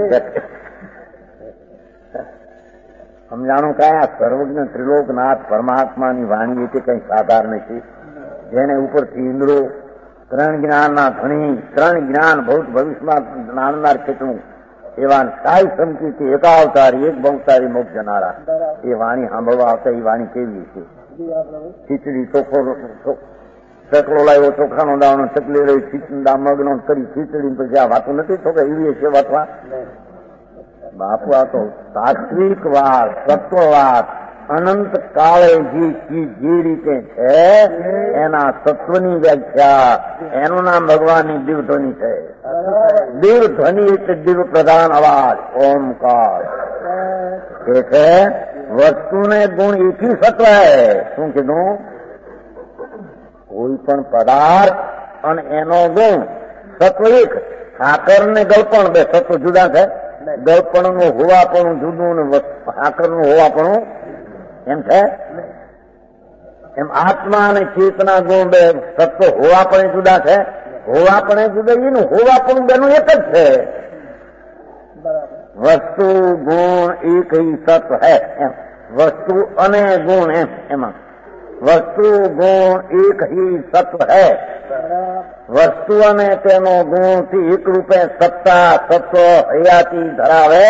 સમજાણું કાંઈ આ સર્વજ્ઞ ત્રિલોકનાથ પરમાત્માની વાણી એટલે કંઈ સાધારણ નથી જેને ઉપરથી ઇન્દ્રો ત્રણ જ્ઞાનના ધણી ત્રણ જ્ઞાન ભૌત ભવિષ્યમાં જ્ઞાનનાર કેટલું એવા સાઈ સમકીથી એકાવતારી એક બહુતારી મોક્ષ જનારા એ વાણી સાંભળવા આવતા એ વાણી કેવી છે ખીચડી ચોખ્ખો ચકલો લાવ્યો ચોખાનો દાવનો ચકલી રહી ખીચડા મગનો કરી ખીચડી પછી આ વાતો નથી તો કે એવી છે વાતવા બાપુ આ તો તાત્વિક વાત તત્વ વાત અનંત કાળે જે જે રીતે છે એના તત્વની વ્યાખ્યા એનું નામ ભગવાનની દિવ્યધ્વનિ છે દિવ્યધ્વનિ એટલે દિવ્ય પ્રધાન અવાજ ઓમકાર કે છે વસ્તુને ગુણ એકી સત્વ શું કીધું કોઈ પણ પદાર્થ અને એનો ગુણ સત્વ એક સાકર ને ગળપણ બે સત્વ જુદા છે ગળપણ નું હોવાપણું જુદું ને સાકર નું હોવાપણું એમ છે એમ આત્મા અને ચેતના ગુણ બે સત્વ હોવાપણે જુદા છે હોવાપણે જુદા એનું હોવાપણું બેનું એક જ છે વસ્તુ ગુણ એક ही સત્વ હે એમ વસ્તુ અને ગુણ એમ એમાં વસ્તુ ગુણ એક ही સત્વ હે વસ્તુ અને તેનો ગુણ થી એક રૂપે સત્તા સત્વ હયાતી ધરાવે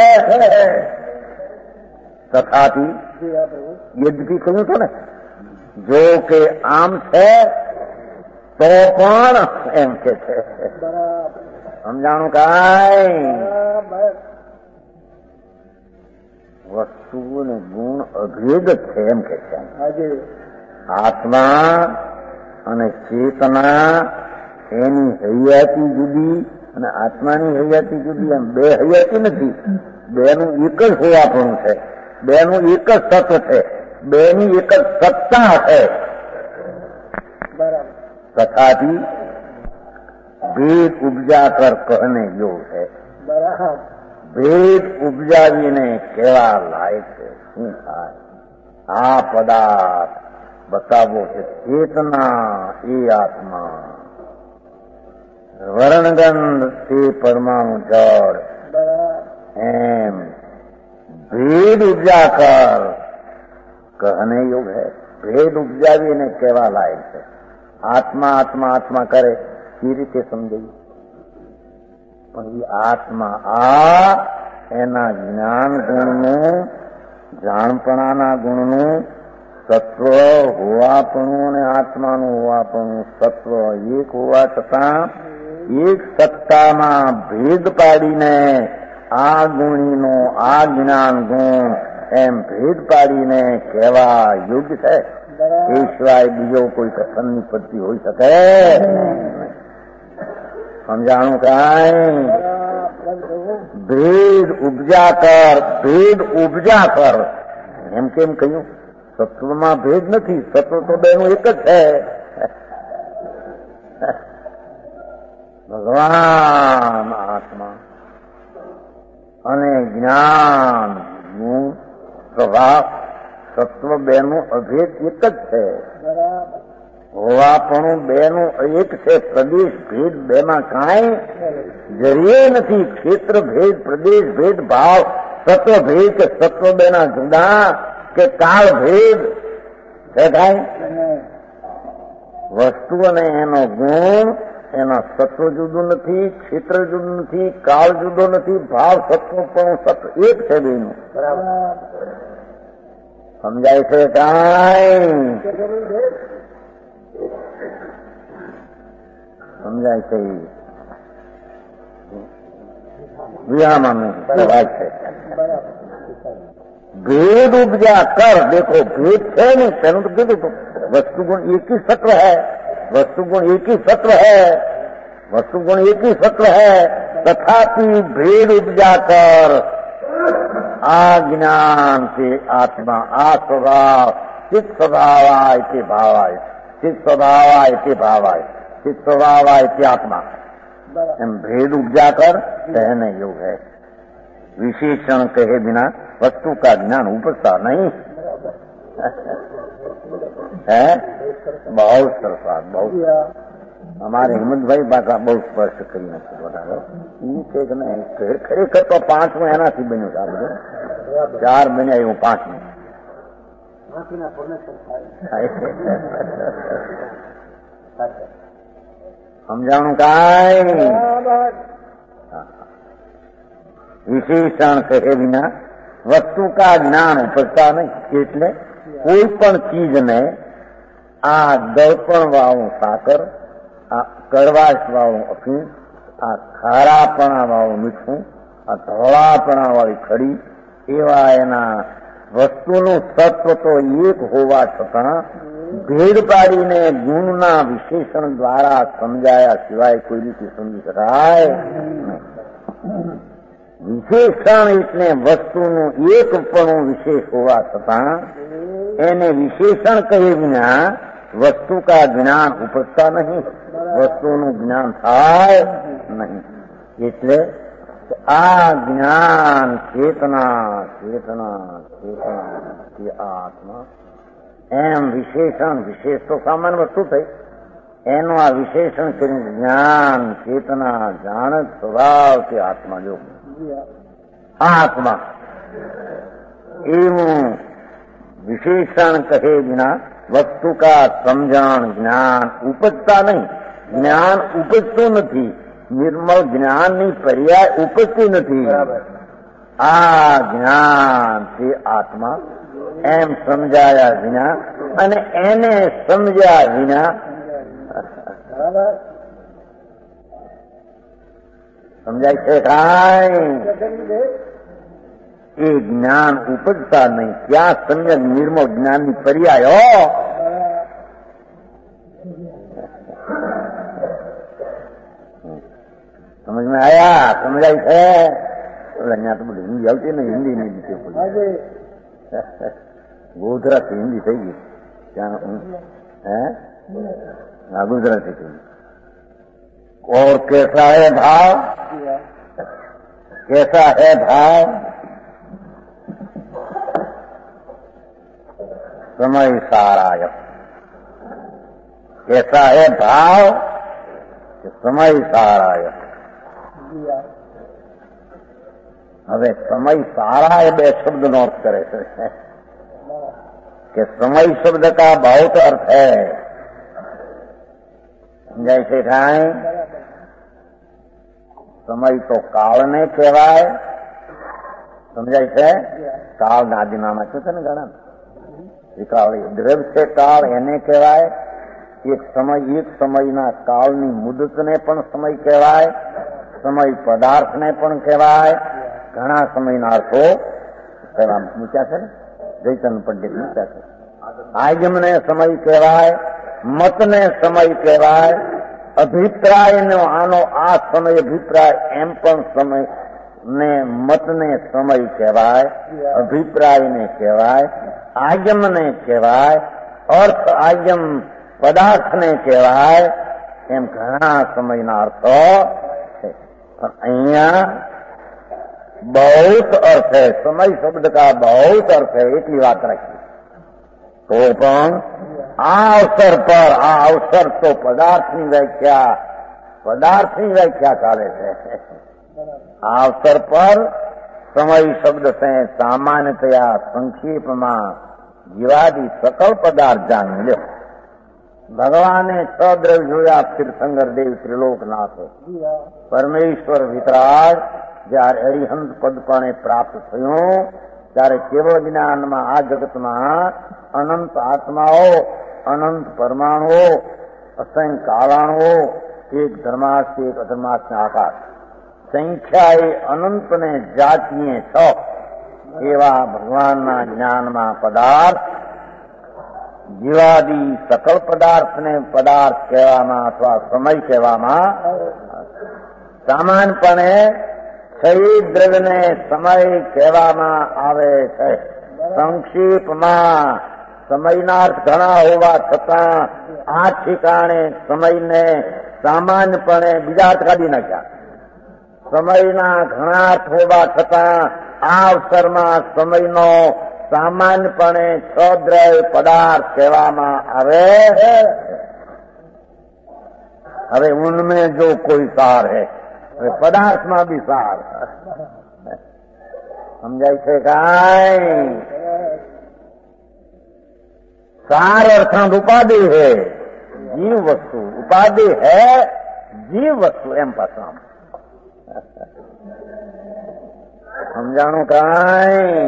તથાથી યદ્યપી કહ્યું હતું ને જો કે આમ છે તો પણ એમ કે છે સમજાણું કાંઈ વસ્તુ ને ગુણ અભેદ છે એમ કે છે આત્મા અને ચેતના એની હૈયાતી જુદી અને આત્માની હૈયાતી જુદી એમ બે હૈયાતી નથી બેનું એક જ હોવાપણું છે બેનું એક જ તત્વ છે બેની એક જ સત્તા છે તથાથી ભેદ ઉપજા કર કહને જો છે ભેદ ઉપજાવીને કેવા લાયક છે શું થાય આ પદાર્થ બતાવો છે ચેતના એ આત્મા વર્ણગંધ તે પરમાણુ જળ એમ ભેદ ઉપજા કર કહને યોગ હે ભેદ ઉપજાવીને કેવા લાયક છે આત્મા આત્મા આત્મા કરે એ રીતે સમજાયું પણ એ આત્મા આ એના જ્ઞાન ગુણનું જાણપણાના ગુણનું સત્વ હોવાપણું અને આત્માનું હોવાપણું સત્વ એક હોવા છતાં એક સત્તામાં ભેદ પાડીને આ ગુણીનો આ જ્ઞાન ગુણ એમ ભેદ પાડીને કહેવા યોગ્ય છે એ સિવાય બીજો કોઈ કથનની પદ્ધતિ હોઈ શકે સમજાણું કાંઈ ભેદ ઉપજા કર ભેદ ઉપજા કર એમ કેમ કહ્યું સત્વમાં ભેદ નથી સત્વ તો બેનું એક જ છે ભગવાન આત્મા અને જ્ઞાન ગુણ સ્વભાવ સત્વ બેનું અભેદ એક જ છે હોવાપણું બેનું એક છે પ્રદેશ ભેદ બેમાં કાંઈ જરીએ નથી ક્ષેત્ર ભેદ પ્રદેશ ભેદ ભાવ સત્વ ભેદ કે સત્વ બેના જુદા કે કાળ ભેદ છે કાંઈ વસ્તુ અને એનો ગુણ એના સત્વ જુદું નથી, ક્ષેત્ર જુદું નથી, કાળ જુદો નથી, ભાવ સત્વ પણ સત્વ એક છે બેનું. સમજાય છે કાંઈ? સમજાય છે? વિહામાં વાત છે. भेद उपजा कर देखो, भेद है नहीं तेन तो देखो, वस्तु गुण एक ही सत्व है, वस्तु गुण एक ही सत्व है, वस्तु गुण एक ही सत्व है, तथापि भेद उपजा कर आ ज्ञान से आत्मा आ स्वभाव चित स्वभावाय इति भावाय, चित स्वभावाय इति भावाय, चित स्वभावाय इति आत्मा एम भेद उपजा कर कहने योग है. विशेषण कहे बिना वस्तु का ज्ञान उपजता नहीं है. बहुत सरसाद, बहुत हमारे हिम्मत भाई बाका बहुत स्पष्ट करी નથી બતાવો. ઈ છે કે નહીં ખરેખર તો પાંચમું એનાથી બન્યું છે. આપણે ચાર બન્યા એવું પાંચમું સમજાણું કાંઈ? વિશેષણ કહે વિના વસ્તુ કા જ્ઞાન ઉપજતા નહીં. એટલે કોઈ પણ ચીજને આ દળપણ વાળું સાકર, આ કડવાશ વાળું અફીણ, આ ખારાપણા વાળું મીઠું, આ ધોળાપણા વાળી ખડી, એવા એના વસ્તુનું સત્વ તો એક હોવા છતાં ભેદ પાડીને ગુણના વિશેષણ દ્વારા સમજાયા સિવાય કોઈ રીતે સમજી શકાય નહીં. વિશેષણ એટલે વસ્તુનું એકપણું વિશેષ હોવા છતાં એને વિશેષણ કહે વિના વસ્તુ કા જ્ઞાન ઉપજતા નહીં, વસ્તુનું જ્ઞાન થાય નહીં. એટલે આ જ્ઞાન ચેતના ચેતના ચેતના આત્મા એમ વિશેષણ, વિશેષ તો સામાન્ય વસ્તુ થઈ, એનું આ વિશેષણ કરીને જ્ઞાન ચેતના જાણત સ્વભાવ તે આત્મા જો આત્મા એવું વિશેષણ કહે વિના વસ્તુ કા સમજણ જ્ઞાન ઉપજતા નહીં. જ્ઞાન ઉપજતું નથી, નિર્મળ જ્ઞાનની પર્યાય ઉપજતી નથી. આ જ્ઞાન તે આત્મા એમ સમજાયા વિના અને એને સમજ્યા વિના સમજાય છે કાંઈ? એ જ્ઞાન ઉપજતા નહીં. ક્યાં સમ્યક નિર્મળ જ્ઞાનની પર્યાય હો. સમજમાં આયા? સમજાય છે? અહીંયા તો બધું હિન્દી આવતી ને, હિન્દી નહીં દીધી ગુજરાતી હિન્દી થઈ ગઈ. ત્યાં હે હા ગુજરાતી થઈ ગઈ. और कैसा है भाव, कैसा है भाव, समय साराय. कैसा है भाव, समय साराय. હવે સમય સારા એ બે શબ્દ નો અર્થ કરે છે કે સમય શબ્દ કા बहुत अर्थ है. સમજાય છે કાંઈ? સમય તો કાળને કહેવાય. સમજાય છે? કાળ નાદીનામાં છે ને ઘણા કાળ દ્રવ્ય છે, કાળ એને કહેવાય. એક સમય એક સમયના કાળની મુદતને પણ સમય કહેવાય, સમય પદાર્થને પણ કહેવાય. ઘણા સમયના અર્થો કહેવા મૂક્યા છે ને, જયચંદ પંડિત મૂક્યા છે. આગમને સમય કહેવાય, મતને સમય કહેવાય, અભિપ્રાયનો આનો આ સમય અભિપ્રાય એમ પણ સમય ને મતને સમય કહેવાય, અભિપ્રાયને કહેવાય, આગમને કહેવાય, અર્થ આગમ પદાર્થને કહેવાય. એમ ઘણા સમયના અર્થો છે. પણ અહીંયા बहुत अर्थ है, समय शब्द का बहुत अर्थ है. એટલી વાત રાખી તો પણ આ અવસર પર આ અવસર તો પદાર્થની વ્યાખ્યા પદાર્થની વ્યાખ્યા ચાલે છે. આ અવસર પર સમય શબ્દ से સામાન્યતયા સંક્ષેપમાં જીવાદી સકલ પદાર્થ જાણી લ્યો. ભગવાને છ દ્રવ્ય જોયા તીર્થંકર દેવ ત્રિલોકનાથે. પરમેશ્વર વિતરાગ જયારે અરિહંત પદપણે પ્રાપ્ત થયું ત્યારે કેવળ જ્ઞાનમાં આ જગતમાં અનંત આત્માઓ, અનંત પરમાણુઓ, અસંખ્ય કાલાણુઓ, એક ધર્માસ્થી એક અધર્માસ્થી આકાશ, સંખ્યા એ અનંત ને જાતીય છ એવા ભગવાનના જ્ઞાનમાં પદાર્થ, જીવાદી સકળ પદાર્થને પદાર્થ કહેવામાં અથવા સમય કહેવામાં, સામાન્યપણે છ દ્રવ્યને સમય કહેવામાં આવે છે. સંક્ષેપમાં સમયના અર્થ ઘણા હોવા છતાં આ ઠેકાણે સમયને સામાન્યપણે બીજા અર્થ કાઢી નાખ્યા. સમયના ઘણા અર્થ હોવા છતાં આ અવસરમાં સમયનો સામાન્યપણે છ દ્રવ્ય પદાર્થ કહેવામાં આવે. હવે ઉનમેં જો કોઈ સાર હૈ, હવે પદાર્થમાં બી સાર સમજાય છે. કાંઈ सार अर्थात उपाधि है जीव वस्तु, उपाधि है जीव वस्तु एम पासा समझाणु काई.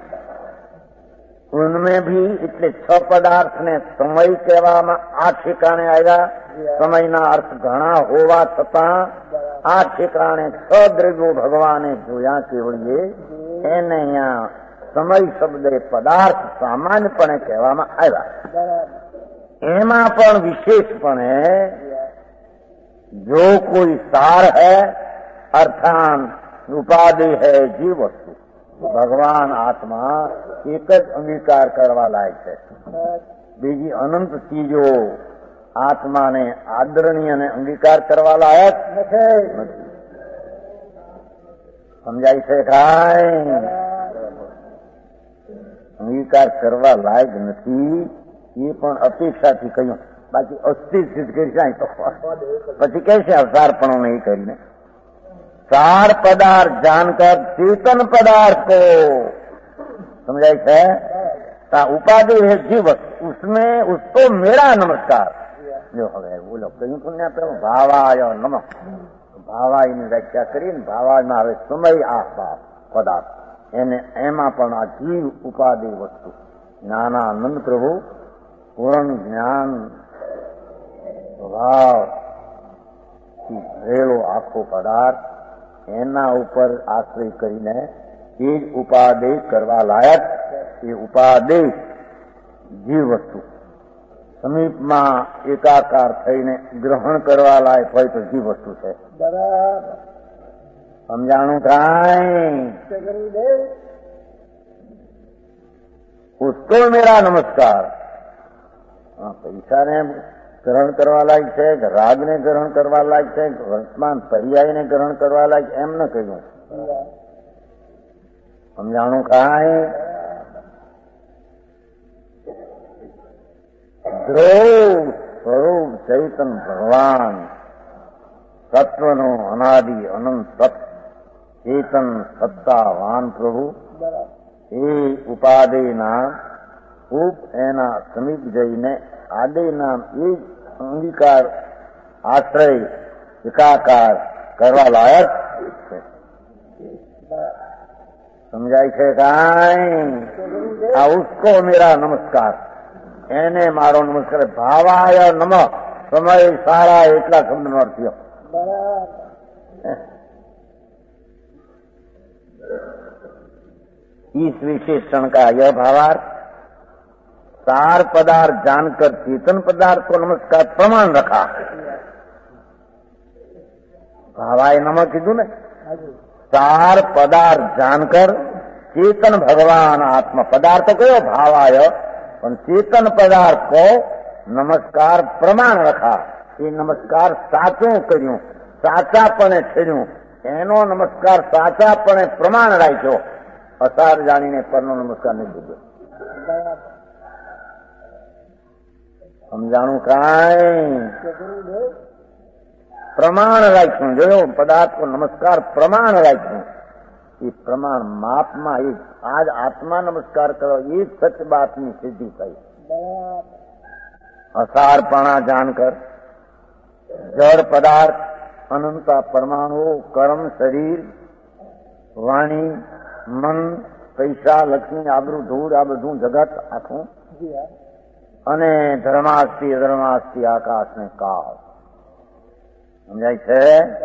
उनमें भी એટલે છ પદાર્થ ને સમય કહેવામાં આ ઠેકાણે આવ્યા. સમયના અર્થ ઘણા હોવા છતાં આ ઠેકાણે છ દ્રવ્યો ભગવાને જોયા કેવળીએ એને અહીંયા સમય શબ્દે પદાર્થ સામાન્યપણે કહેવામાં આવ્યા. એમાં પણ વિશેષપણે જો કોઈ સાર હૈ અર્થાત ઉપાધિ હૈ જીવ વસ્તુ, ભગવાન આત્મા એક જ અંગીકાર કરવા લાયક છે. બીજી અનંત ચીજો આત્માને આદરણીય અને અંગીકાર કરવા લાયક નથી. સમજાય છે કાંઈ? અંગીકાર કરવા લાયક નથી એ પણ અપેક્ષાથી કહ્યું. બાકી અસ્થિર સિદ્ધ કરી જાય તો પછી કે છે અવસારપણું નહીં કરીને. सार पदार्थ जानकर चेतन पदार्थ को समझाई है. उपाधि है जीवक, उसमें उसको मेरा नमस्कार जो હવે બોલો કયું પુણ્ય આપે ભાવાય નમઃ. ભાવાયની વ્યાખ્યા કરીને ભાવાયમાં આવે સમય આસપાસ પદાર્થ, એને એમાં પણ આ જીવ ઉપાધિ વસ્તુ જ્ઞાનાનંદ પ્રભુ પૂર્ણ જ્ઞાન સ્વભાવ થી ભરેલો આખો પદાર્થ એના ઉપર આશ્રય કરીને એ જ ઉપાદેય કરવા લાયક. એ ઉપાદેય જીવ વસ્તુ સમીપમાં એકાકાર થઈને ગ્રહણ કરવા લાયક હોય તો જીવ વસ્તુ છે. સમજાણું કાંઈ? ઉસકો મેરા નમસ્કાર. પૈસાને ગ્રહણ કરવા લાયક છે, રાગને ગ્રહણ કરવા લાયક છે, વર્તમાન પર્યાયને ગ્રહણ કરવા લાયક એમ ન કહ્યું. સમજાણું કાંઈ? ધ્રુવ સ્વરૂપ ચૈતન ભગવાન સત્વનો અનાદિ અનંત સત ચેતન સત્તાવાન પ્રભુ એ ઉપાદેયના ઉપ એના સમીપ જઈને આદિ નામ એ જ અંગીકાર આશ્રય એકાકાર કરવા લાયક છે. સમજાય છે કાંઈ? આ ઉસકો મેરા નમસ્કાર, એને મારો નમસ્કાર. ભાવાય નમઃ સમય સારા એટલા શબ્દનો અર્થ થયો. इस विशेषण का यह भावार्थ सार पदार्थ जानकर चेतन पदार्थ को नमस्कार प्रमाण रखा. भावाय नमः कीधु ने. सार पदार्थ जानकर चेतन भगवान आत्मा पदार्थ कहो भावाय, चेतन पदार्थ को नमस्कार प्रमाण रखा. ये नमस्कार साचो कर्યું, સાચાપણે છેડ્યું, એનો નમસ્કાર સાચાપણે પ્રમાણ રાખ્યો. અસાર જાણીને પરનો નમસ્કાર નહીં કીધો. સમજાણું કાંઈ? પ્રમાણ રાખ્યું. જોયો પદાર્થ કો નમસ્કાર પ્રમાણ રાખ્યું. એ પ્રમાણ માપમાં એક આજ આત્મા નમસ્કાર કરો એ સચ બાતની સિદ્ધિ થઈ. असारपणा जानकर जड़ पदार्थ अनंता परमाणु कर्म शरीर वाणी मन પૈસા લક્ષ્મી આબરૂ ધૂળ આ બધું જગત આખું અને ધર્માસ્તિ અધર્માસ્તિ આકાશ ને કાળ સમજાય છે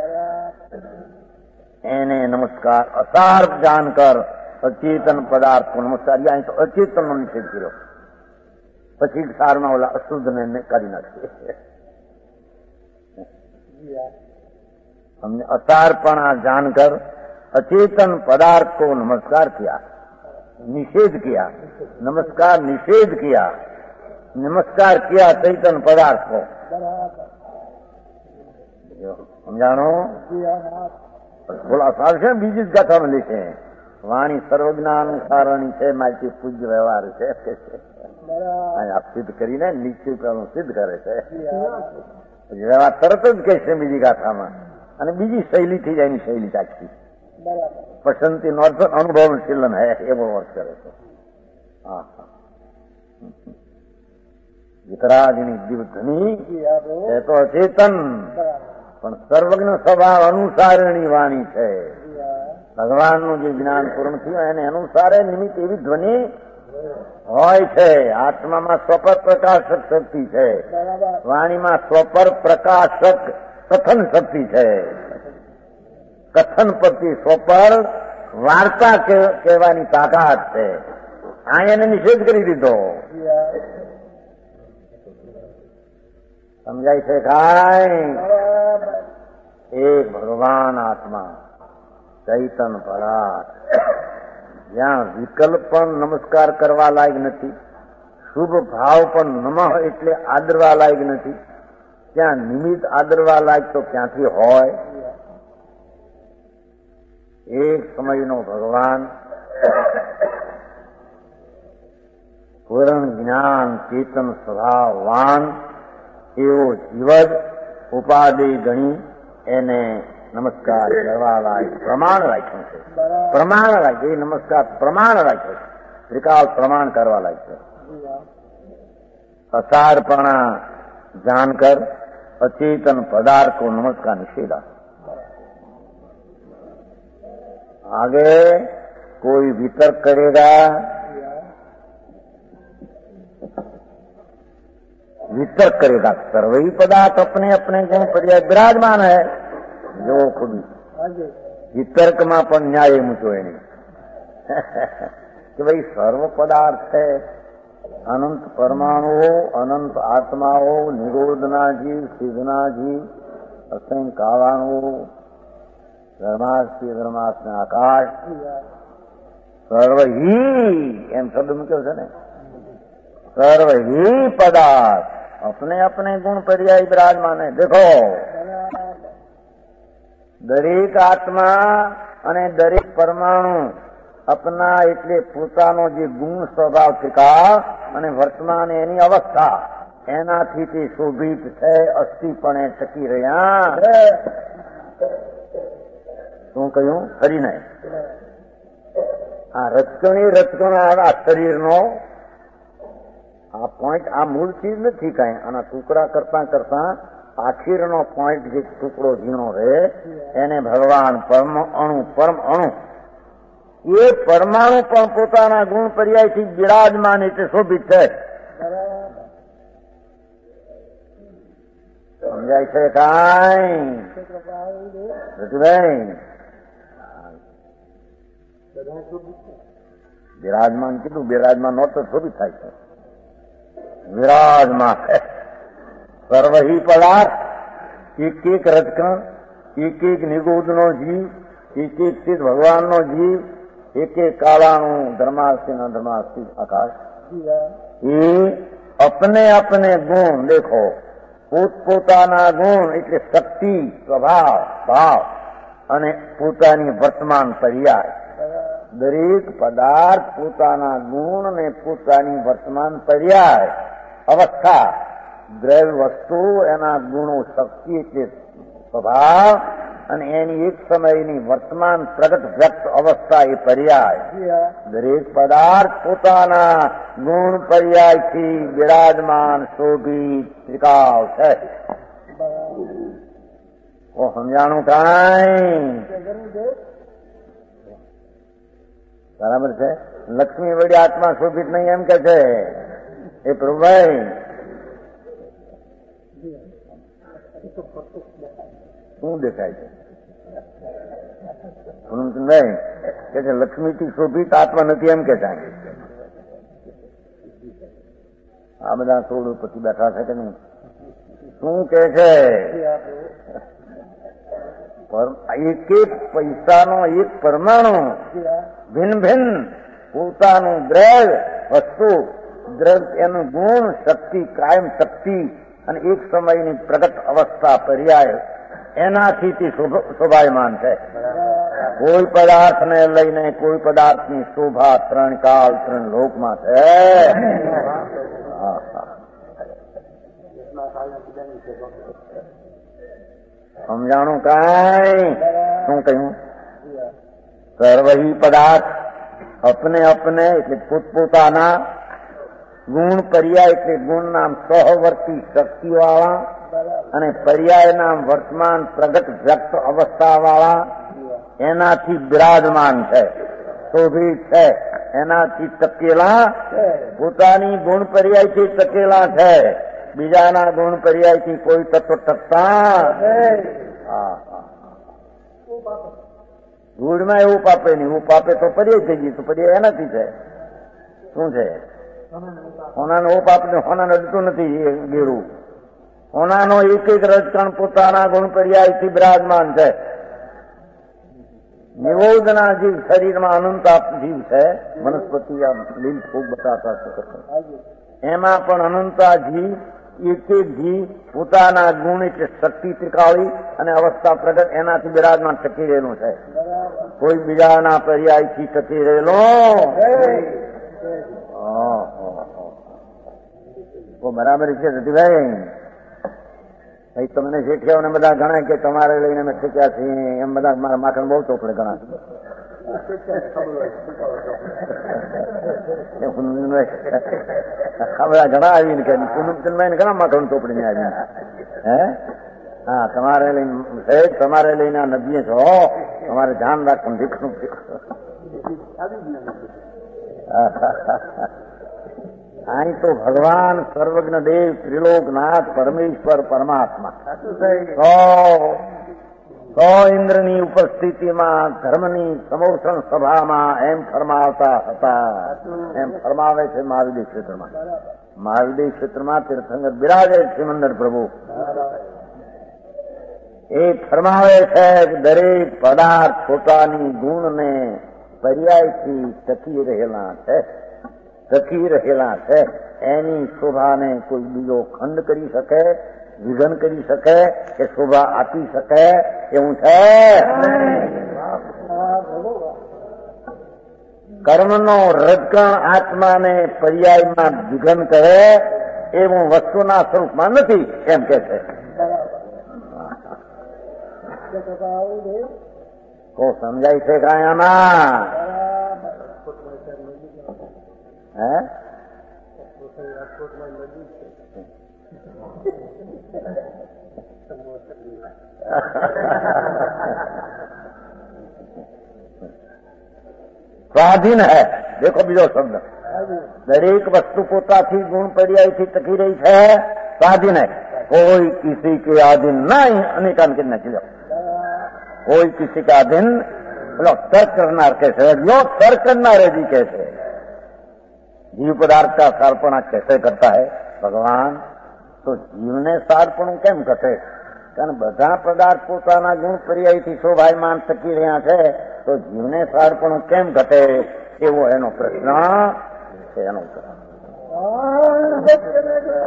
એને નમસ્કાર અસાર જાણકર અચેતન પદાર્થ કો નમસ્કાર. અહીં તો અચેતન નો નિષેધ કર્યો, પછી સારમાં ઓલા અશુદ્ધ ને કરી નાખીએ. हमने असारपणा जानकर अचेतन पदार्थ को नमस्कार किया, निषेध किया. नमस्कार निषेध किया, नमस्कार किया चैतन पदार्थ को. समझानो बोला साल છે બીજી જ ગાથામાં લેશે. વાણી સર્વજ્ઞાનુસારણી છે, મારી પૂજ્ય વ્યવહાર છે. આપ સિદ્ધ કરીને નિશ્ચિત સિદ્ધ કરે છે. વ્યવહાર તરત જ કહેશે બીજી ગાથામાં, અને બીજી શૈલી થઈ જાય. એની શૈલી ચાખી પસંદતી નો અર્થ અનુભવશીલન હે એવો અર્થ કરે છે. હા વિતરાગની દીવધની એ તો અચેતન પણ સર્વજ્ઞ સ્વભાવ અનુસારણી વાણી છે. ભગવાનનું જે જ્ઞાન પૂર્ણ થયું એને અનુસારે નિમિત્ત એવી ધ્વનિ હોય છે. આત્મામાં સ્વપર પ્રકાશક શક્તિ છે, વાણીમાં સ્વપર પ્રકાશક કથન શક્તિ છે. કથન પરથી સ્વપર વાર્તા કહેવાની તાકાત છે. આ એને નિષેધ કરી દીધો. સમજાય છે કાંઈ? એક ભગવાન આત્મા ચૈતન પદાર્થ, જ્યાં વિકલ્પ પણ નમસ્કાર કરવા લાયક નથી, શુભ ભાવ પણ નમઃ એટલે આદરવા લાયક નથી, ત્યાં નિમિત્ત આદરવા લાયક તો ક્યાંથી હોય? એક સમયનો ભગવાન પૂર્ણ જ્ઞાન ચેતન સ્વભાવવાન એવો જીવજ ઉપાધિ ગણી એને નમસ્કાર કરવા લાયક પ્રમાણ રાખ્યું છે. પ્રમાણ રાખ્યું એ નમસ્કાર પ્રમાણ રાખ્યો છે. ત્રિકાળ પ્રમાણ કરવા લાયક છે. असारपणा जानकर अचेतन पदार्थ को नमस्कार निषेधा. आगे कोई वितर्क करेगा, वितर्क करेगा. सर्वही पदार्थ अपने अपने गुण पर्याय विराजमान है. जो खुद वितर्क में पण न्याय मूक्यो एनी कि भाई सर्व पदार्थ है, अनंत परमाणुओ, अनंत आत्माओ, निरोधना जीव, सिद्धना जीव, असंख्य कालाणुओ, धर्मास्ति धर्मास्ति आकाश, सर्वही एम शब्द मूक्यो छे ने. सर्वही पदार्थ अपने अपने गुण पर्याय विराजमान है. देखो दरेक आत्मा અને દરેક પરમાણુ अपना એટલે પોતાનો જે ગુણ સ્વભાવ ત્રિકાળ અને વર્તમાન એની અવસ્થા એનાથી તે શોભિત છે, અસ્થિપણે ટકી રહ્યા. શું કહ્યું? ફરીને આ રચકણી રચકણ આ શરીરનો આ પોઈન્ટ આ મૂળ ચીજ નથી કઈ. આના ટુકડા કરતા કરતા આખીરનો પોઈન્ટ જે ટુકડો ઝીણો રહે એને ભગવાન પરમ અણુ પરમ અણુ એ પરમાણુ પણ પોતાના ગુણ પર્યાયથી બિરાજમાન એટલે શોભિત છે. સમજાય છે કાંઈ? બિરાજમાન કીધું, બિરાજમાન નો તો શોભિત થાય છે. વિરાજમાન સર્વહી પદાર્થ, એક એક રચકણ, એક એક નિગોદનો જીવ, એક એક સિદ્ધ ભગવાનનો જીવ, એક એક કાળાનું ધર્માસ્તિ ન ધર્માસ્તિ આકાશ, એ अपने अपने गुण देखो પોતપોતાના ગુણ એટલે શક્તિ સ્વભાવ ભાવ અને પોતાની વર્તમાન પર્યાય. દરેક પદાર્થ પોતાના ગુણ અને પોતાની વર્તમાન પર્યાય અવસ્થા દ્રવ્ય વસ્તુ એના ગુણો શક્તિ એટલે સ્વભાવ અને એની એક સમયની વર્તમાન પ્રગટ વ્યક્ત અવસ્થા એ પર્યાય. દરેક પદાર્થ પોતાના ગુણ પર્યાયથી બિરાજમાન શોભિત ત્રિકાળ છે. ઓ સમજાણું કાંઈ? બરાબર છે. લક્ષ્મી વડી આત્મા શોભિત નહીં એમ કે છે એ પ્રભુભાઈ. શું દેખાય છે? પૂનમચંદભાઈ કે છે લક્ષ્મીથી શોભિત આત્મા નથી એમ કે છે. આ બધા સોળ પછી બેઠા છે કે નહીં? શું કે છે? એક એક પૈસાનો એક પરમાણુ ભિન્ન ભિન્ન પોતાનું દ્રવ્ય વસ્તુ દ્રવ્ય એનું ગુણ શક્તિ કાયમ શક્તિ અને એક સમયની પ્રગટ અવસ્થા પર્યાય એનાથી તે શોભાયમાન છે. કોઈ પદાર્થને લઈને કોઈ પદાર્થની શોભા ત્રણ કાળ ત્રણ લોકમાં છે. સમજાણું કાંઈ? શું કહ્યું? સર્વહી પદાર્થ અપને અપને એટલે પોતપોતાના ગુણ પર્યાય એટલે ગુણ નામ સહવર્તી શક્તિવાળા અને પર્યાય નામ વર્તમાન પ્રગટ વ્યક્ત અવસ્થાવાળા એનાથી બિરાજમાન છે, શોભિત છે, એનાથી ટકેલા પોતાની ગુણ પર્યાયથી ટકેલા છે. બીજાના ગુણ પર્યાયથી કોઈ તત્વ ટકતા ગુણમાં એવું પાપે નહીં. એવું પાપે તો પર્યાય થઈ ગયું તો પર્યાય એનાથી છે. શું છે? હોનાનો ઓ પાપ હોનાને અડતું નથી એ ગેરું. હોનાનો એક એક રજકણ પોતાના ગુણ પર્યાયથી બિરાજમાન છે. નિવોદના જીવ શરીરમાં અનંત જીવ છે. વનસ્પતિ આ લીલ ખૂબ બતાતા છે. એમાં પણ અનંતા જીવ એક એક જીવ પોતાના ગુણ એટલે શક્તિ ત્રિકાળી અને અવસ્થા પ્રગટ એનાથી બિરાજમાન ટકી રહેલું છે. કોઈ બીજાના પર્યાયથી ટકી રહેલો બરાબર છે. રતિભાઈ ભાઈ તમને શેઠિયાઓને બધા ગણાય કે તમારે લઈને અમે શીખ્યા છીએ એમ બધા મારા માખણ બહુ ચોપડે ઘણા બધા ઘણા આવીને કે પૂનમચંદભાઈ ઘણા માખણ ચોપડીને આવીને હે હા તમારે લઈને શેઠ તમારે લઈને આ નદીએ છો તમારે ધ્યાન રાખવાનું શીખવું શીખવું. અહીં તો ભગવાન સર્વજ્ઞ દેવ ત્રિલોકનાથ પરમેશ્વર પરમાત્મા સો ઇન્દ્રની ઉપસ્થિતિમાં ધર્મની સમોષણ સભામાં એમ ફરમાવતા હતા. એમ ફરમાવે છે મહાવિદેવ ક્ષેત્રમાં. મહાવિદેવ ક્ષેત્રમાં તીર્થંકર બિરાજે સિમંદર પ્રભુ. એ ફરમાવે છે કે દરેક પદાર્થ પોતાની ગુણને પર્યાયથી ટકી રહેલા છે ટકી રહેલા છે. એની શોભાને કોઈ બીજો ખંડ કરી શકે, વિઘન કરી શકે કે શોભા આપી શકે એવું છે. કર્મનો રજકણ આત્માને પર્યાયમાં વિઘન કરે એવું વસ્તુના સ્વરૂપમાં નથી એમ કે છે. કો સમજાય છે કાયામાં? હે સ્વાધીન હૈ. દેખો બીજો શબ્દ. દરેક વસ્તુ પોતાથી ગુણ પર્યાયથી ટકી રહી છે. સ્વાધીન હૈ. કોઈ કિસી કે આધીન નહીં. અનેકાન કે નથી. કોઈ કિસી કે આધીન પેલો તર્ક કરનાર કે છે યો તર્ક करना जी कैसे जीव पदार्थ का सारपणा कैसे करता है भगवान? तो जीवने सारपणું કેમ ઘટે? કારણ બધા પદાર્થ પોતાના ગુણ પર્યાયથી શોભાયમાન ટકી રહ્યા છે તો જીવને સારપણું કેમ ઘટે એવો એનો પ્રશ્ન છે. એનો